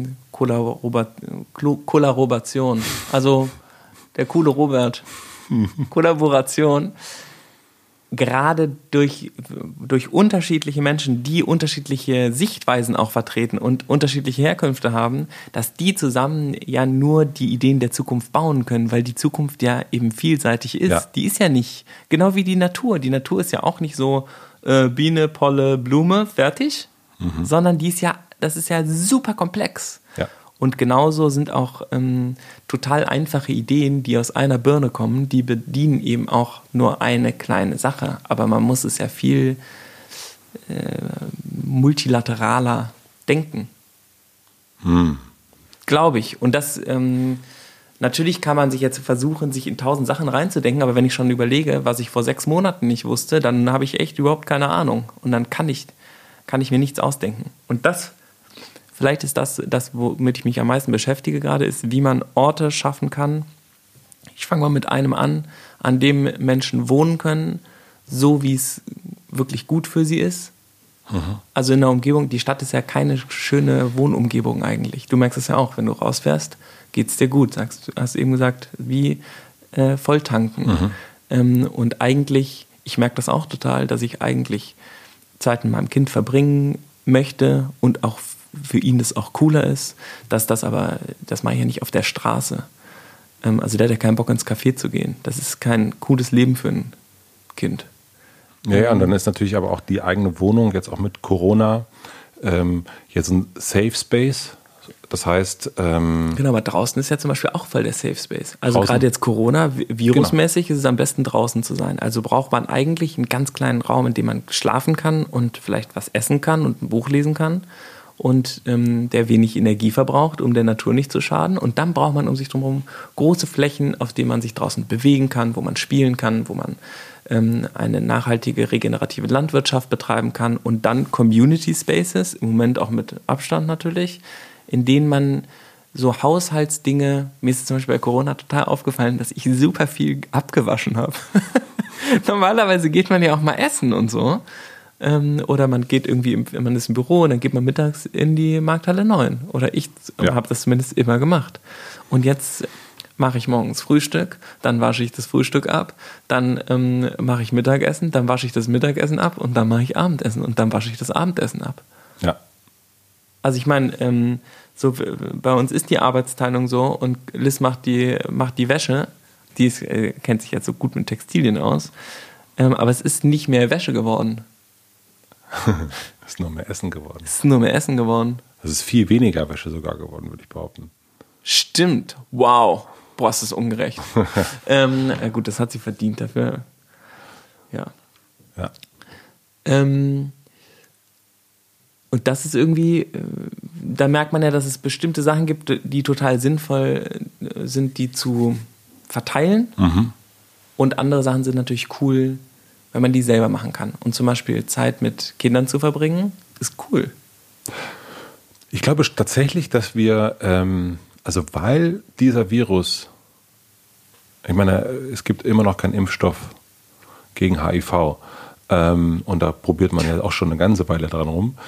Kollaboration, also der coole Robert, Kollaboration, gerade durch unterschiedliche Menschen, die unterschiedliche Sichtweisen auch vertreten und unterschiedliche Herkünfte haben, dass die zusammen ja nur die Ideen der Zukunft bauen können, weil die Zukunft ja eben vielseitig ist. Ja. Die ist ja nicht, genau wie die Natur. Die Natur ist ja auch nicht so Biene, Polle, Blume, fertig, sondern das ist ja super komplex. Ja. Und genauso sind auch total einfache Ideen, die aus einer Birne kommen, die bedienen eben auch nur eine kleine Sache. Aber man muss es ja viel multilateraler denken. Glaube ich. Und das, natürlich kann man sich jetzt versuchen, sich in 1000 Sachen reinzudenken, aber wenn ich schon überlege, was ich vor 6 Monaten nicht wusste, dann habe ich echt überhaupt keine Ahnung. Und dann kann ich mir nichts ausdenken. Und vielleicht ist das, womit ich mich am meisten beschäftige gerade, ist, wie man Orte schaffen kann. Ich fange mal mit einem an dem Menschen wohnen können, so wie es wirklich gut für sie ist. Mhm. Also in der Umgebung, die Stadt ist ja keine schöne Wohnumgebung eigentlich. Du merkst es ja auch, wenn du rausfährst, geht es dir gut. Hast eben gesagt, wie volltanken. Und eigentlich, ich merke das auch total, dass ich eigentlich Zeit mit meinem Kind verbringen möchte und auch für ihn das auch cooler ist, das mache ich ja nicht auf der Straße. Also der hat ja keinen Bock, ins Café zu gehen. Das ist kein cooles Leben für ein Kind. Ja, und dann ist natürlich aber auch die eigene Wohnung, jetzt auch mit Corona, jetzt ein Safe Space. Das heißt... genau, aber draußen ist ja zum Beispiel auch voll der Safe Space. Also gerade jetzt Corona, virusmäßig ist es am besten draußen zu sein. Also braucht man eigentlich einen ganz kleinen Raum, in dem man schlafen kann und vielleicht was essen kann und ein Buch lesen kann. Und der wenig Energie verbraucht, um der Natur nicht zu schaden. Und dann braucht man um sich drumherum große Flächen, auf denen man sich draußen bewegen kann, wo man spielen kann, wo man eine nachhaltige, regenerative Landwirtschaft betreiben kann. Und dann Community Spaces, im Moment auch mit Abstand natürlich, in denen man so Haushaltsdinge, mir ist zum Beispiel bei Corona total aufgefallen, dass ich super viel abgewaschen habe. Normalerweise geht man ja auch mal essen und so. Oder man geht man ist im Büro und dann geht man mittags in die Markthalle 9. Oder ich habe das zumindest immer gemacht. Und jetzt mache ich morgens Frühstück, dann wasche ich das Frühstück ab, dann mache ich Mittagessen, dann wasche ich das Mittagessen ab und dann mache ich Abendessen und dann wasche ich das Abendessen ab. Ja. Also ich meine, so bei uns ist die Arbeitsteilung so und Liz macht die Wäsche. Die kennt sich jetzt so gut mit Textilien aus. Aber es ist nicht mehr Wäsche geworden. Es ist nur mehr Essen geworden. Es ist viel weniger Wäsche sogar geworden, würde ich behaupten. Stimmt. Wow. Boah, ist das ungerecht. Gut, das hat sie verdient dafür. Ja. Und das ist irgendwie, da merkt man ja, dass es bestimmte Sachen gibt, die total sinnvoll sind, die zu verteilen. Mhm. Und andere Sachen sind natürlich cool, wenn man die selber machen kann. Und zum Beispiel Zeit mit Kindern zu verbringen, ist cool. Ich glaube tatsächlich, dass wir, weil dieser Virus, ich meine, es gibt immer noch keinen Impfstoff gegen HIV. Und da probiert man ja auch schon eine ganze Weile dran rum,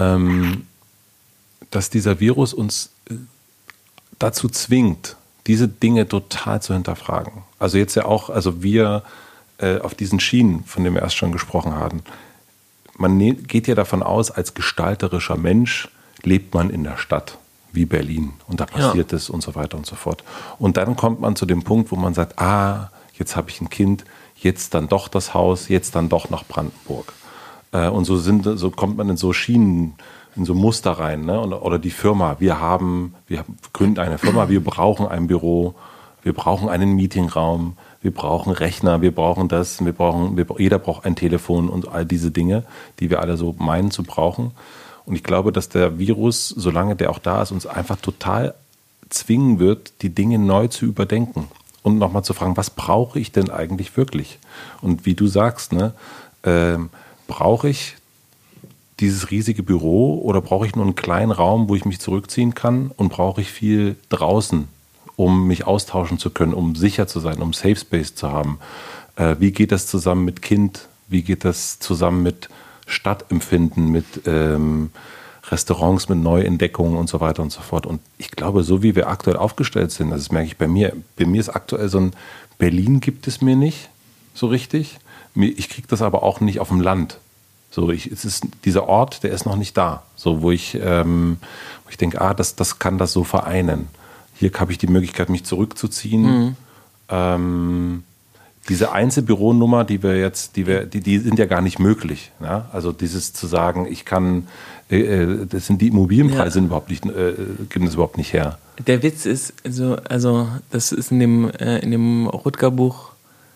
dass dieser Virus uns dazu zwingt, diese Dinge total zu hinterfragen. Also jetzt ja auch, also wir auf diesen Schienen, von denen wir erst schon gesprochen haben, man geht ja davon aus, als gestalterischer Mensch lebt man in der Stadt, wie Berlin. Und da passiert es und so weiter und so fort. Und dann kommt man zu dem Punkt, wo man sagt, jetzt habe ich ein Kind, jetzt dann doch das Haus, jetzt dann doch nach Brandenburg. Und so kommt man in so Schienen, in so Muster rein. Ne? Oder die Firma, wir gründen eine Firma, wir brauchen ein Büro, wir brauchen einen Meetingraum, wir brauchen Rechner, wir brauchen das, jeder braucht ein Telefon und all diese Dinge, die wir alle so meinen zu brauchen. Und ich glaube, dass der Virus, solange der auch da ist, uns einfach total zwingen wird, die Dinge neu zu überdenken. Und nochmal zu fragen, was brauche ich denn eigentlich wirklich? Und wie du sagst, ne, brauche ich dieses riesige Büro oder brauche ich nur einen kleinen Raum, wo ich mich zurückziehen kann? Und brauche ich viel draußen, um mich austauschen zu können, um sicher zu sein, um Safe Space zu haben? Wie geht das zusammen mit Kind? Wie geht das zusammen mit Stadtempfinden, mit Restaurants, mit Neuentdeckungen und so weiter und so fort. Und ich glaube, so wie wir aktuell aufgestellt sind, das merke ich bei mir ist aktuell so ein Berlin gibt es mir nicht so richtig. Ich kriege das aber auch nicht auf dem Land. Es ist dieser Ort, der ist noch nicht da. So, wo ich denke, das kann das so vereinen. Hier habe ich die Möglichkeit, mich zurückzuziehen. Mhm. Diese Einzelbüronummer, die sind ja gar nicht möglich. Ja? Also dieses zu sagen, das sind die Immobilienpreise überhaupt nicht, geben das überhaupt nicht her. Der Witz ist, also das ist in dem Rutger-Buch,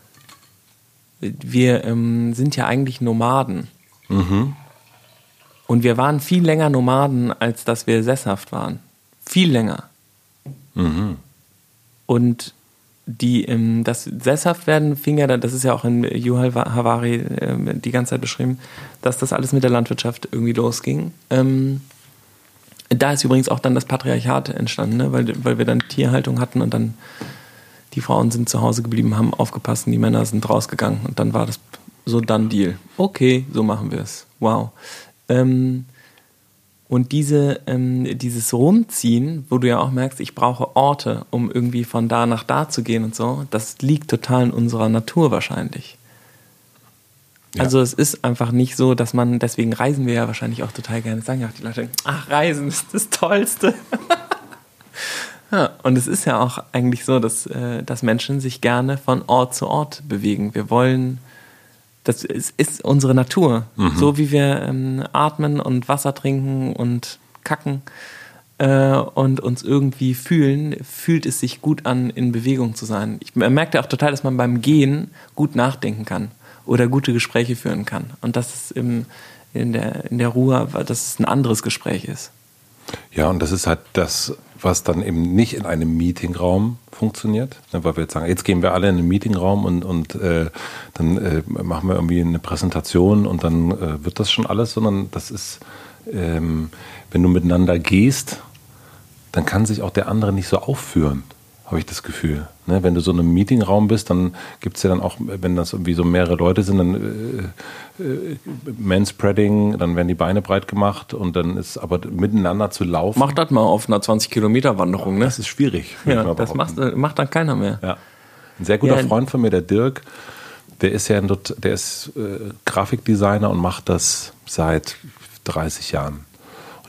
wir sind ja eigentlich Nomaden. Mhm. Und wir waren viel länger Nomaden, als dass wir sesshaft waren. Viel länger. Mhm. Und das Sesshaftwerden fing ja, das ist ja auch in Yuval Harari die ganze Zeit beschrieben, dass das alles mit der Landwirtschaft irgendwie losging. Da ist übrigens auch dann das Patriarchat entstanden, ne? weil wir dann Tierhaltung hatten und dann die Frauen sind zu Hause geblieben, haben aufgepasst und die Männer sind rausgegangen und dann war das so done deal. Okay, so machen wir es. Wow. Und dieses Rumziehen, wo du ja auch merkst, ich brauche Orte, um irgendwie von da nach da zu gehen und so, das liegt total in unserer Natur wahrscheinlich. Ja. Also es ist einfach nicht so, dass deswegen reisen wir ja wahrscheinlich auch total gerne. Das sagen ja auch die Leute, Reisen ist das Tollste. Ja, und es ist ja auch eigentlich so, dass Menschen sich gerne von Ort zu Ort bewegen. Wir wollen... Das ist unsere Natur. Mhm. So wie wir atmen und Wasser trinken und kacken und uns irgendwie fühlt es sich gut an, in Bewegung zu sein. Man merkt ja auch total, dass man beim Gehen gut nachdenken kann oder gute Gespräche führen kann. Und das ist in der Ruhe, dass es ein anderes Gespräch ist. Ja, und das ist halt das, was dann eben nicht in einem Meetingraum funktioniert, ne, weil wir jetzt sagen, jetzt gehen wir alle in einen Meetingraum und dann machen wir irgendwie eine Präsentation und dann wird das schon alles, sondern das ist, wenn du miteinander gehst, dann kann sich auch der andere nicht so aufführen, habe ich das Gefühl. Ne, wenn du so in einem Meetingraum bist, dann gibt es ja dann auch, wenn das irgendwie so mehrere Leute sind, dann Manspreading, dann werden die Beine breit gemacht und dann ist aber miteinander zu laufen. Mach das mal auf einer 20-Kilometer-Wanderung, ne? Das ist schwierig. Ja, das macht dann keiner mehr. Ja. Ein sehr guter Freund von mir, der Dirk, der ist Grafikdesigner und macht das seit 30 Jahren. Und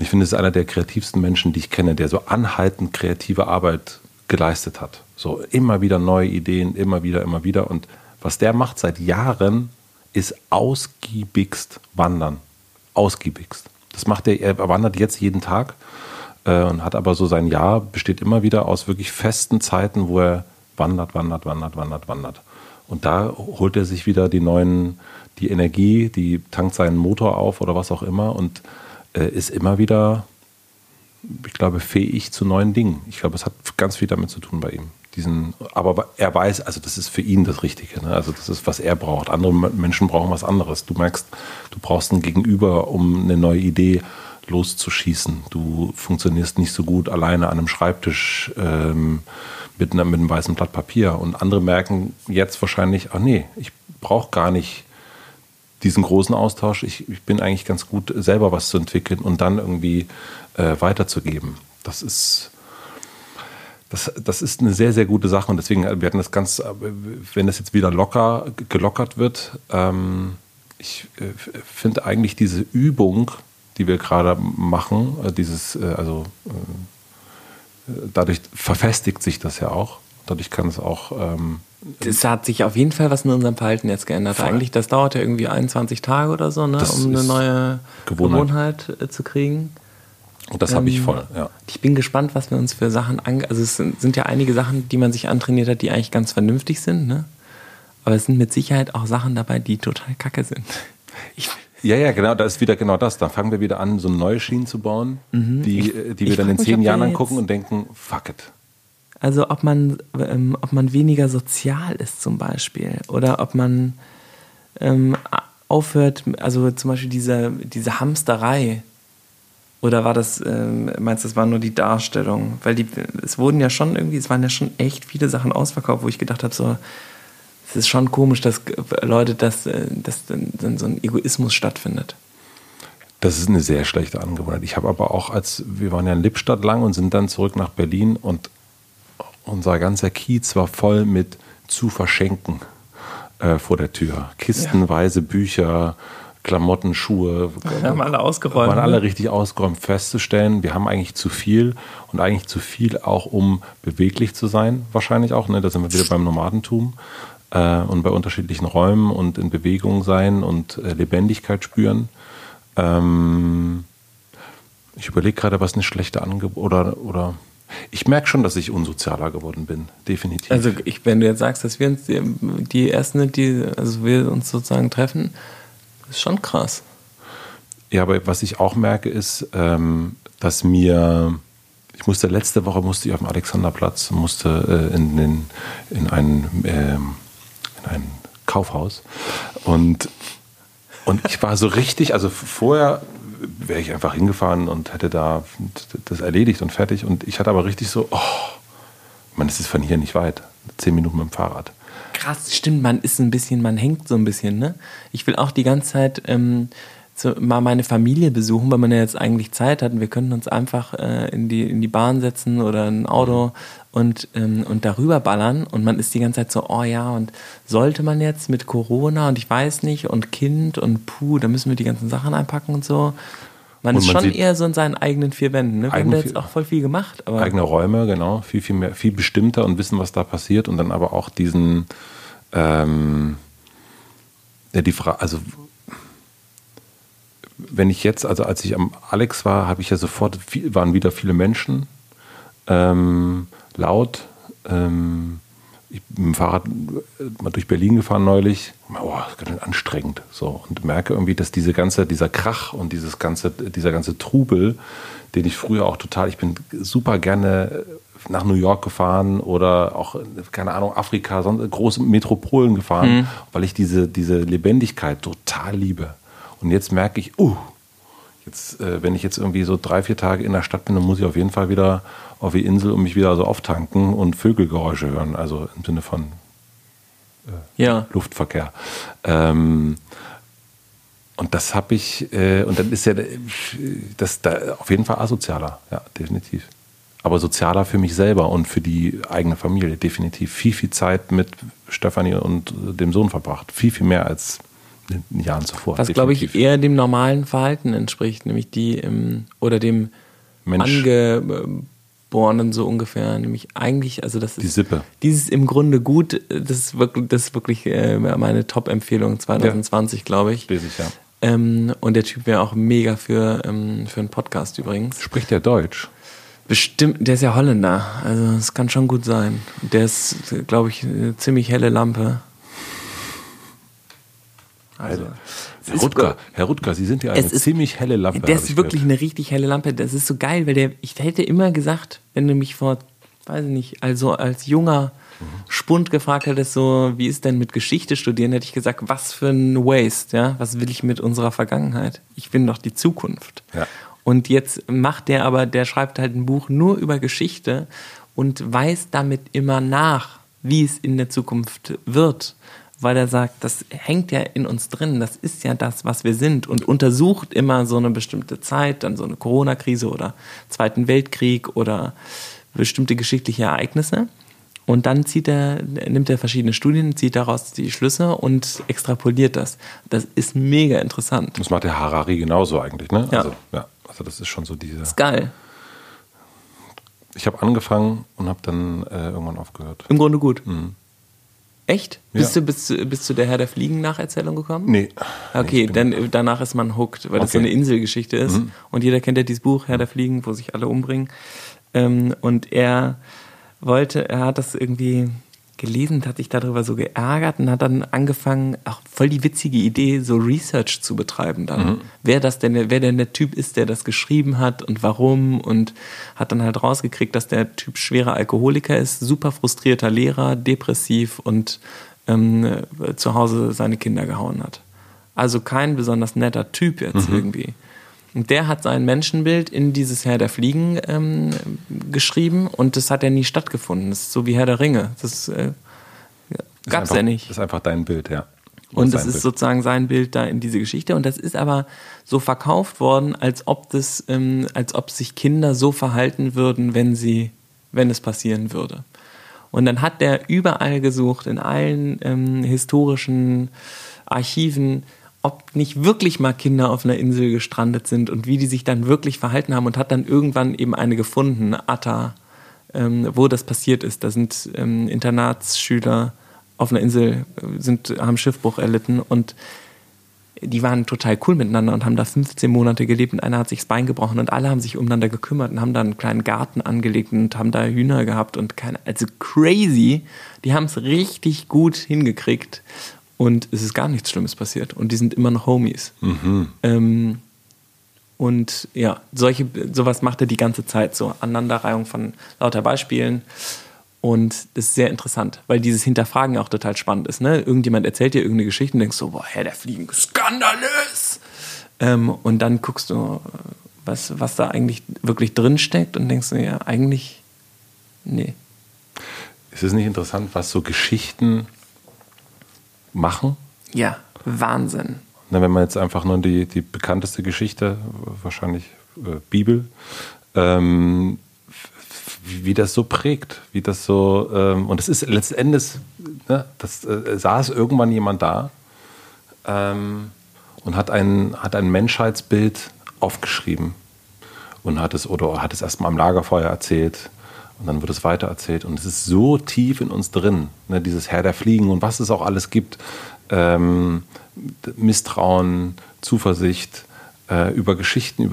Ich finde, es ist einer der kreativsten Menschen, die ich kenne, der so anhaltend kreative Arbeit geleistet hat. So immer wieder neue Ideen, immer wieder. Und was der macht seit Jahren, ist ausgiebigst wandern. Ausgiebigst. Das macht er wandert jetzt jeden Tag und hat aber so sein Jahr, besteht immer wieder aus wirklich festen Zeiten, wo er wandert. Und da holt er sich wieder die Energie, die tankt seinen Motor auf oder was auch immer und ist immer wieder, ich glaube, fähig zu neuen Dingen. Ich glaube, es hat ganz viel damit zu tun bei ihm. Aber er weiß, also das ist für ihn das Richtige. Ne? Also das ist, was er braucht. Andere Menschen brauchen was anderes. Du merkst, du brauchst ein Gegenüber, um eine neue Idee loszuschießen. Du funktionierst nicht so gut alleine an einem Schreibtisch mit einem weißen Blatt Papier. Und andere merken jetzt wahrscheinlich, ach nee, ich brauche gar nicht diesen großen Austausch. Ich bin eigentlich ganz gut, selber was zu entwickeln und dann irgendwie weiterzugeben. Das ist eine sehr, sehr gute Sache. Und deswegen, wir hatten das ganz, wenn das jetzt wieder gelockert wird, ich finde eigentlich diese Übung, die wir gerade machen, dadurch verfestigt sich das ja auch. Dadurch kann es auch. Das hat sich auf jeden Fall was in unserem Verhalten jetzt geändert. Eigentlich, das dauert ja irgendwie 21 Tage oder so, ne, um eine neue Gewohnheit zu kriegen. Und das habe ich voll, ja. Ich bin gespannt, was wir uns für Sachen also es sind ja einige Sachen, die man sich antrainiert hat, die eigentlich ganz vernünftig sind, ne? Aber es sind mit Sicherheit auch Sachen dabei, die total kacke sind. Ja, genau, da ist wieder genau das. Da fangen wir wieder an, so neue Schienen zu bauen, die wir dann in 10 Jahren angucken und denken, fuck it. Also ob man weniger sozial ist zum Beispiel oder ob man aufhört, also zum Beispiel diese Hamsterei. Oder war das, meinst du, das war nur die Darstellung? Weil es waren ja schon echt viele Sachen ausverkauft, wo ich gedacht habe, so, es ist schon komisch, dass Leute, dass dann so ein Egoismus stattfindet. Das ist eine sehr schlechte Angewohnheit. Ich habe aber auch, wir waren ja in Lippstadt lang und sind dann zurück nach Berlin und unser ganzer Kiez war voll mit zu verschenken vor der Tür. Kistenweise Bücher, Klamotten, Schuhe. Haben alle ausgeräumt. Waren alle richtig ausgeräumt, festzustellen, wir haben eigentlich zu viel und eigentlich zu viel auch, um beweglich zu sein, wahrscheinlich auch. Ne? Da sind wir wieder beim Nomadentum und bei unterschiedlichen Räumen und in Bewegung sein und Lebendigkeit spüren. Ich überlege gerade, was eine schlechte oder ich merke schon, dass ich unsozialer geworden bin, definitiv. Also wenn du jetzt sagst, dass wir uns die Ersten sind, wir uns sozusagen treffen, ist schon krass. Ja, aber was ich auch merke, ist, dass letzte Woche musste ich auf dem Alexanderplatz, in ein Kaufhaus und ich war so richtig, also vorher wäre ich einfach hingefahren und hätte da das erledigt und fertig und ich hatte aber richtig so, es ist von hier nicht weit, 10 Minuten mit dem Fahrrad. Krass, stimmt, man hängt so ein bisschen, ne? Ich will auch die ganze Zeit mal meine Familie besuchen, weil man ja jetzt eigentlich Zeit hat und wir könnten uns einfach in die Bahn setzen oder ein Auto und darüber ballern und man ist die ganze Zeit so, oh ja, und sollte man jetzt mit Corona und ich weiß nicht und Kind und da müssen wir die ganzen Sachen einpacken und so. Man ist schon eher so in seinen eigenen 4 Wänden. Ne? Wir haben da jetzt auch voll viel gemacht. Aber eigene Räume, genau. Viel, viel mehr, viel bestimmter und wissen, was da passiert. Und dann aber auch diesen, die Frage, also wenn ich jetzt, also als ich am Alex war, habe ich ja sofort, waren wieder viele Menschen, laut. Ich bin mit dem Fahrrad mal durch Berlin gefahren neulich. Das ist ganz schön anstrengend. So. Und merke irgendwie, dass dieser Krach und dieser ganze Trubel, den ich früher auch ich bin super gerne nach New York gefahren oder auch, keine Ahnung, Afrika, große Metropolen gefahren, weil ich diese Lebendigkeit total liebe. Und jetzt merke ich, wenn ich jetzt irgendwie so 3-4 Tage in der Stadt bin, dann muss ich auf jeden Fall wieder auf die Insel und mich wieder so auftanken und Vögelgeräusche hören, also im Sinne von Luftverkehr. Und das habe ich, und dann ist ja das da auf jeden Fall asozialer, ja, definitiv. Aber sozialer für mich selber und für die eigene Familie, definitiv. Viel, viel Zeit mit Stefanie und dem Sohn verbracht. Viel, viel mehr als den Jahren zuvor. Was, glaube ich, eher dem normalen Verhalten entspricht, nämlich oder dem Angeborenen so ungefähr, nämlich eigentlich, also das ist die Sippe. Dieses im Grunde gut, das ist wirklich meine Top-Empfehlung 2020, glaube ich. Lese ich, ja. Und der Typ wäre auch mega für einen Podcast übrigens. Spricht der Deutsch? Bestimmt, der ist ja Holländer, also es kann schon gut sein. Der ist, glaube ich, eine ziemlich helle Lampe. Also, Herr Rutger, Sie sind ja eine ziemlich helle Lampe. Der ist wirklich eine richtig helle Lampe. Das ist so geil, weil ich hätte immer gesagt, wenn du mich vor, weiß ich nicht, also als junger Spund gefragt hättest, so, wie ist denn mit Geschichte studieren, hätte ich gesagt, was für ein Waste, ja? Was will ich mit unserer Vergangenheit? Ich bin doch die Zukunft. Ja. Und jetzt der schreibt halt ein Buch nur über Geschichte und weist damit immer nach, wie es in der Zukunft wird. Weil er sagt, das hängt ja in uns drin, das ist ja das, was wir sind und untersucht immer so eine bestimmte Zeit, dann so eine Corona-Krise oder Zweiten Weltkrieg oder bestimmte geschichtliche Ereignisse und dann nimmt er verschiedene Studien, zieht daraus die Schlüsse und extrapoliert das. Das ist mega interessant. Das macht der Harari genauso eigentlich, ne? Ja. Also das ist schon so diese... Das ist geil. Ich habe angefangen und habe dann irgendwann aufgehört. Im Grunde gut. Mhm. Echt? Ja. Bist du der Herr der Fliegen-Nacherzählung gekommen? Nee. Okay, danach ist man hooked, weil das so eine Inselgeschichte ist. Mhm. Und jeder kennt ja dieses Buch, Herr der Fliegen, wo sich alle umbringen. Und er hat das irgendwie gelesen, hat sich darüber so geärgert und hat dann angefangen, auch voll die witzige Idee, so Research zu betreiben dann. Mhm. Wer denn der Typ ist, der das geschrieben hat und warum und hat dann halt rausgekriegt, dass der Typ schwerer Alkoholiker ist, super frustrierter Lehrer, depressiv und zu Hause seine Kinder gehauen hat. Also kein besonders netter Typ jetzt irgendwie. Und der hat sein Menschenbild in dieses Herr der Fliegen geschrieben und das hat ja nie stattgefunden. Das ist so wie Herr der Ringe. Das gab es ja nicht. Das ist einfach dein Bild, ja. Und das ist sozusagen sein Bild da in diese Geschichte. Und das ist aber so verkauft worden, als ob sich Kinder so verhalten würden, wenn es passieren würde. Und dann hat der überall gesucht, in allen historischen Archiven, ob nicht wirklich mal Kinder auf einer Insel gestrandet sind und wie die sich dann wirklich verhalten haben und hat dann irgendwann eben eine gefunden, Atta, wo das passiert ist. Da sind Internatsschüler auf einer Insel, haben Schiffbruch erlitten und die waren total cool miteinander und haben da 15 Monate gelebt und einer hat sich das Bein gebrochen und alle haben sich umeinander gekümmert und haben da einen kleinen Garten angelegt und haben da Hühner gehabt und also crazy. Die haben es richtig gut hingekriegt. Und es ist gar nichts Schlimmes passiert. Und die sind immer noch Homies. Mhm. Und ja, sowas macht er die ganze Zeit. So Aneinanderreihung von lauter Beispielen. Und das ist sehr interessant, weil dieses Hinterfragen auch total spannend ist. Ne? Irgendjemand erzählt dir irgendeine Geschichte und denkst so, boah, Herr der Fliegen, skandalös! Und dann guckst du, was da eigentlich wirklich drinsteckt und denkst du, ja, eigentlich, nee. Ist es nicht interessant, was so Geschichten machen? Ja, Wahnsinn. Na, wenn man jetzt einfach nur die bekannteste Geschichte, wahrscheinlich Bibel, wie das so prägt, wie das so, und es ist letzten Endes, ne, saß irgendwann jemand da und hat ein Menschheitsbild aufgeschrieben und hat es erstmal am Lagerfeuer erzählt. Und dann wird es weiter erzählt. Und es ist so tief in uns drin, ne, dieses Herr der Fliegen und was es auch alles gibt. Misstrauen, Zuversicht, über Geschichten.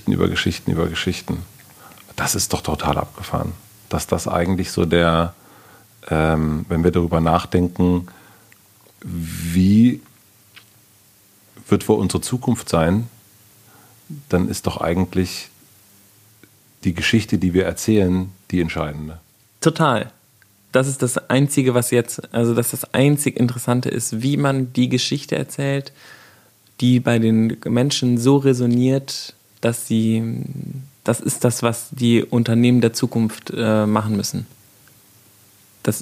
Das ist doch total abgefahren. Dass das eigentlich so wenn wir darüber nachdenken, wie wird wohl unsere Zukunft sein, dann ist doch eigentlich die Geschichte, die wir erzählen, die entscheidende. Total. Das ist das Einzige, das einzig Interessante ist, wie man die Geschichte erzählt, die bei den Menschen so resoniert, das ist das, was die Unternehmen der Zukunft machen müssen. Das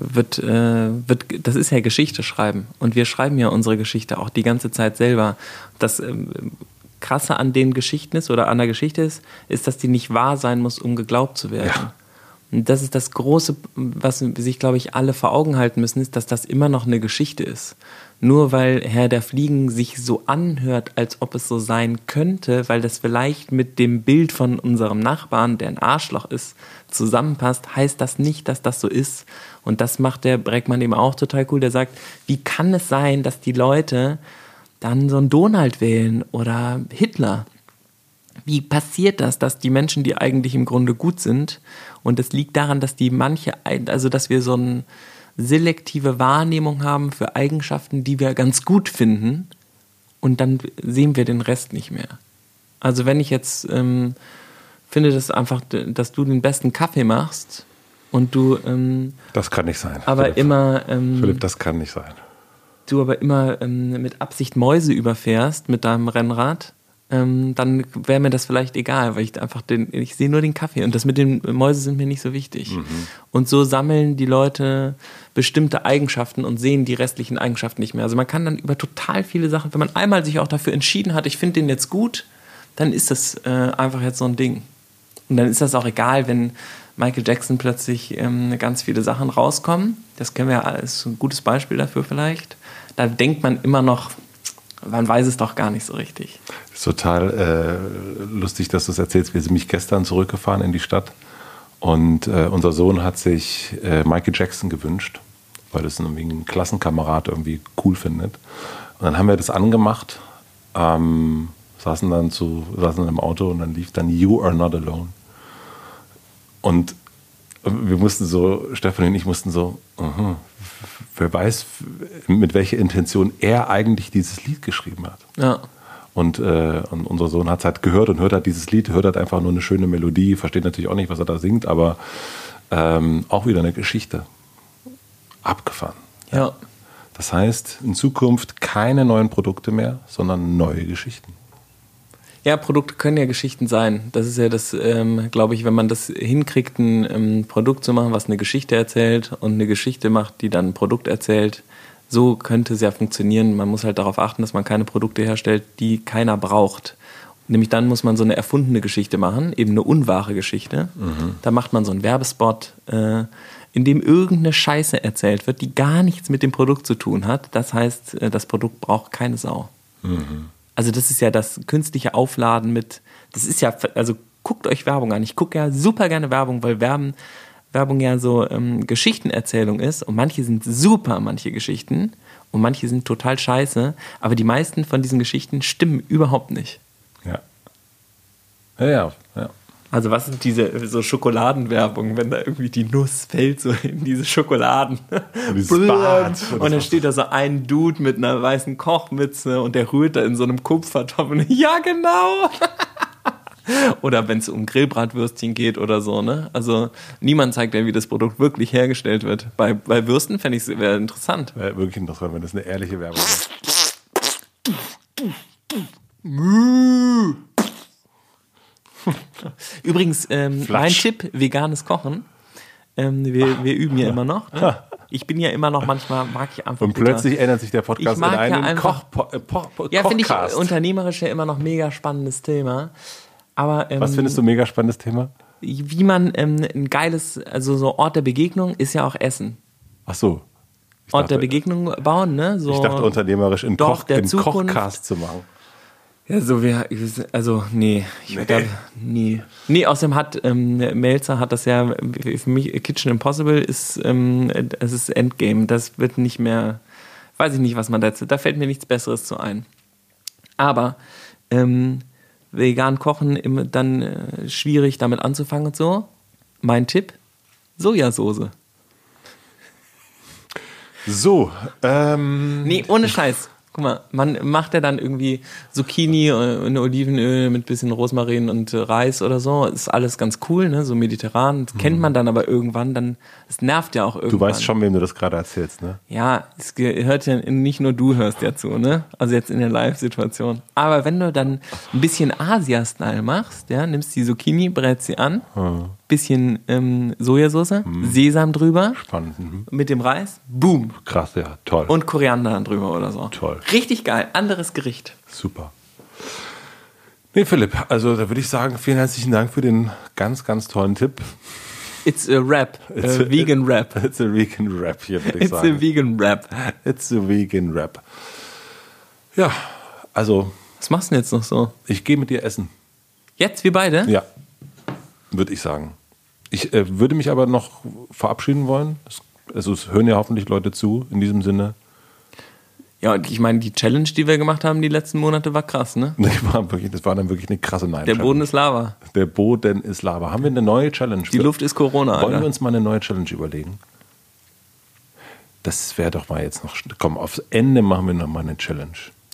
ist ja Geschichte schreiben. Und wir schreiben ja unsere Geschichte auch die ganze Zeit selber. Das Krasse an den Geschichten ist, oder an der Geschichte ist, dass die nicht wahr sein muss, um geglaubt zu werden. Ja. Und das ist das Große, was sich, glaube ich, alle vor Augen halten müssen, ist, dass das immer noch eine Geschichte ist. nur weil Herr der Fliegen sich so anhört, als ob es so sein könnte, weil das vielleicht mit dem Bild von unserem Nachbarn, der ein Arschloch ist, zusammenpasst, heißt das nicht, dass das so ist. Und das macht der Breckmann eben auch total cool. Der sagt, wie kann es sein, dass die Leute dann so einen Donald wählen oder Hitler? Wie passiert das, dass die Menschen, die eigentlich im Grunde gut sind, und es liegt daran, dass dass wir so eine selektive Wahrnehmung haben für Eigenschaften, die wir ganz gut finden, und dann sehen wir den Rest nicht mehr. Also wenn ich jetzt finde, dass du den besten Kaffee machst und du das kann nicht sein. Aber Philipp. immer Philipp, das kann nicht sein. Du aber immer mit Absicht Mäuse überfährst mit deinem Rennrad, dann wäre mir das vielleicht egal, weil ich sehe nur den Kaffee und das mit den Mäuse sind mir nicht so wichtig. Und so sammeln die Leute bestimmte Eigenschaften und sehen die restlichen Eigenschaften nicht mehr. Also man kann dann über total viele Sachen, wenn man einmal sich auch dafür entschieden hat, ich finde den jetzt gut, dann ist das einfach jetzt so ein Ding. Und dann ist das auch egal, wenn Michael Jackson plötzlich ganz viele Sachen rauskommen. Das kennen wir ja, ist ein gutes Beispiel dafür vielleicht. Da denkt man immer noch, man weiß es doch gar nicht so richtig. Das ist total lustig, dass du es erzählst. Wir sind nämlich gestern zurückgefahren in die Stadt und unser Sohn hat sich Michael Jackson gewünscht, weil das irgendwie ein Klassenkamerad irgendwie cool findet. Und dann haben wir das angemacht, saßen dann im Auto und dann lief dann You Are Not Alone. Und wir mussten so, Stefan und ich mussten so, wer weiß, mit welcher Intention er eigentlich dieses Lied geschrieben hat. Ja. Und unser Sohn hat es halt gehört und hört halt dieses Lied, hört halt einfach nur eine schöne Melodie, versteht natürlich auch nicht, was er da singt, aber auch wieder eine Geschichte. Abgefahren. Ja. Das heißt, in Zukunft keine neuen Produkte mehr, sondern neue Geschichten. Ja, Produkte können ja Geschichten sein. Das ist ja das, glaube ich, wenn man das hinkriegt, ein Produkt zu machen, was eine Geschichte erzählt und eine Geschichte macht, die dann ein Produkt erzählt, so könnte es ja funktionieren. Man muss halt darauf achten, dass man keine Produkte herstellt, die keiner braucht. Nämlich dann muss man so eine erfundene Geschichte machen, eben eine unwahre Geschichte. Da macht man so einen Werbespot, in dem irgendeine Scheiße erzählt wird, die gar nichts mit dem Produkt zu tun hat. Das heißt, das Produkt braucht keine Sau. Also das ist ja das künstliche Aufladen das ist ja, also guckt euch Werbung an. Ich gucke ja super gerne Werbung, weil Werbung ja so Geschichtenerzählung ist und manche sind super, manche Geschichten und manche sind total scheiße, aber die meisten von diesen Geschichten stimmen überhaupt nicht. Ja. Also was sind diese so Schokoladenwerbung, wenn da irgendwie die Nuss fällt so in diese Schokoladen. Und dann steht da so ein Dude mit einer weißen Kochmütze und der rührt da in so einem Kupfertopf. Und ja, genau. Oder wenn es um Grillbratwürstchen geht oder so, ne? Also niemand zeigt ja, wie das Produkt wirklich hergestellt wird. Bei Würsten fände ich es wäre interessant. Wäre wirklich interessant, wenn das eine ehrliche Werbung wäre. Übrigens, mein Tipp, veganes Kochen. Wir üben ja immer noch. Ne? Ich bin ja immer noch, manchmal mag ich einfach. Und plötzlich ändert sich der Podcast in einen Kochcast. Ja, finde ich unternehmerisch ja immer noch mega spannendes Thema. Aber, was findest du mega spannendes Thema? Wie man ein geiles, also so Ort der Begegnung ist ja auch Essen. Ach so. Ort der Begegnung bauen, ne? So ich dachte unternehmerisch in Kochcast zu machen. Ja, so nee. Nee, außerdem hat Melzer hat das ja, für mich Kitchen Impossible es ist Endgame. Das wird nicht mehr, weiß ich nicht, was man da fällt mir nichts Besseres zu ein. Aber vegan kochen, dann schwierig damit anzufangen und so. Mein Tipp, Sojasauce. So, nee, ohne Scheiß. Guck mal, man macht ja dann irgendwie Zucchini in Olivenöl mit bisschen Rosmarin und Reis oder so. Ist alles ganz cool, ne? So mediterran. Das kennt man dann aber irgendwann, es nervt ja auch irgendwann. Du weißt schon, wem du das gerade erzählst, ne? Ja, es hört ja nicht nur du hörst ja zu, ne? Also jetzt in der Live-Situation. Aber wenn du dann ein bisschen Asia-Style machst, ja, nimmst die Zucchini, brätst sie an, bisschen Sojasauce, Sesam drüber. Spannend. Mit dem Reis, boom. Krass, ja, toll. Und Koriander drüber oder so. Toll. Richtig geil, anderes Gericht. Super. Nee, Philipp, also da würde ich sagen, vielen herzlichen Dank für den ganz, ganz tollen Tipp. It's a rap. Vegan rap. It's a vegan rap, hier würde ich It's sagen. a vegan rap. It's a vegan rap. Ja, also Was machst du denn jetzt noch so? ich gehe mit dir essen. Jetzt, wir beide? Ja, würde ich sagen. Ich würde mich aber noch verabschieden wollen. Es hören ja hoffentlich Leute zu, in diesem Sinne. Ja, und ich meine, die Challenge, die wir gemacht haben die letzten Monate, war krass, ne? Das war dann wirklich eine krasse Nein. Der Boden ist Lava. Der Boden ist Lava. Haben wir eine neue Challenge? Die Luft ist Corona. Wollen wir Alter. uns mal eine neue Challenge überlegen? Das wäre doch mal jetzt noch... Komm, aufs Ende machen wir noch mal eine Challenge.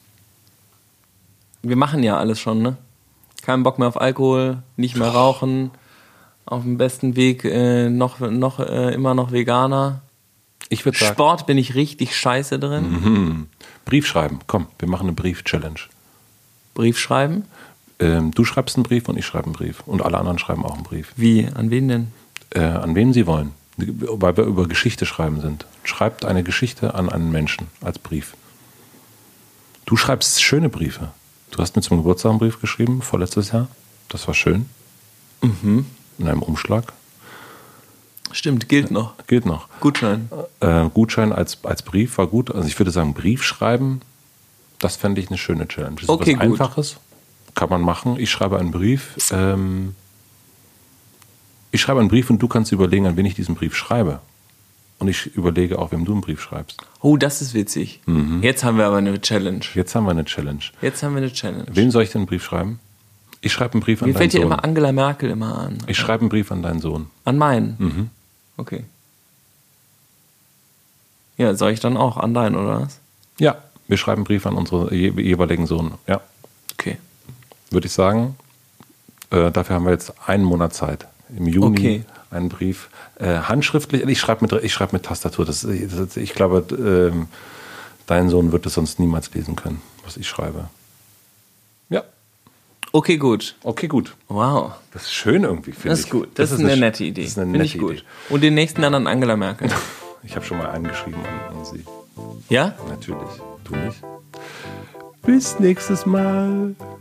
Wir machen ja alles schon, ne? Kein Bock mehr auf Alkohol, nicht mehr rauchen, auf dem besten Weg immer noch Veganer. Ich würde sagen... Sport bin ich richtig scheiße drin. Brief schreiben. Komm, wir machen eine Brief-Challenge. Brief schreiben? Du schreibst einen Brief und ich schreibe einen Brief. Und alle anderen schreiben auch einen Brief. Wie? An wen denn? An wen sie wollen. Weil wir über Geschichte schreiben sind. Schreibt eine Geschichte an einen Menschen als Brief. Du schreibst schöne Briefe. Du hast mir zum Geburtstag einen Brief geschrieben, vorletztes Jahr. Das war schön. In einem Umschlag. Stimmt, gilt noch. Gilt noch. Gutschein. Gutschein als Brief war gut. Also ich würde sagen, Brief schreiben, das fände ich eine schöne Challenge. Das ist Okay, was gut. Einfaches. Kann man machen. Ich schreibe einen Brief. Ich schreibe einen Brief und du kannst überlegen, an wen ich diesen Brief schreibe. Und ich überlege auch, wem du einen Brief schreibst. Oh, das ist witzig. Jetzt haben wir aber eine Challenge. Jetzt haben wir eine Challenge. Challenge. Wem soll ich denn einen Brief schreiben? Ich schreibe einen Brief an Mir deinen fällt ja Sohn. immer Angela Merkel immer an. Ich schreibe einen Brief an deinen Sohn. An meinen? Okay. Ja, soll ich dann auch an deinen, oder was? Ja, wir schreiben einen Brief an unseren jeweiligen Sohn. Ja, Okay. würde ich sagen. Dafür haben wir jetzt einen Monat Zeit. Im Juni Okay. einen Brief. Handschriftlich, ich schreibe mit Tastatur. Ich glaube, dein Sohn wird es sonst niemals lesen können, was ich schreibe. Ja, Okay, gut. okay, gut. Wow. Das ist schön irgendwie, finde ich. Das ist gut. Das ist eine nette Idee. Das ist eine Finde nette ich gut. Idee. Und den nächsten dann an Angela Merkel. Ich habe schon mal einen geschrieben an sie. Ja? Natürlich. Du nicht. Bis nächstes Mal.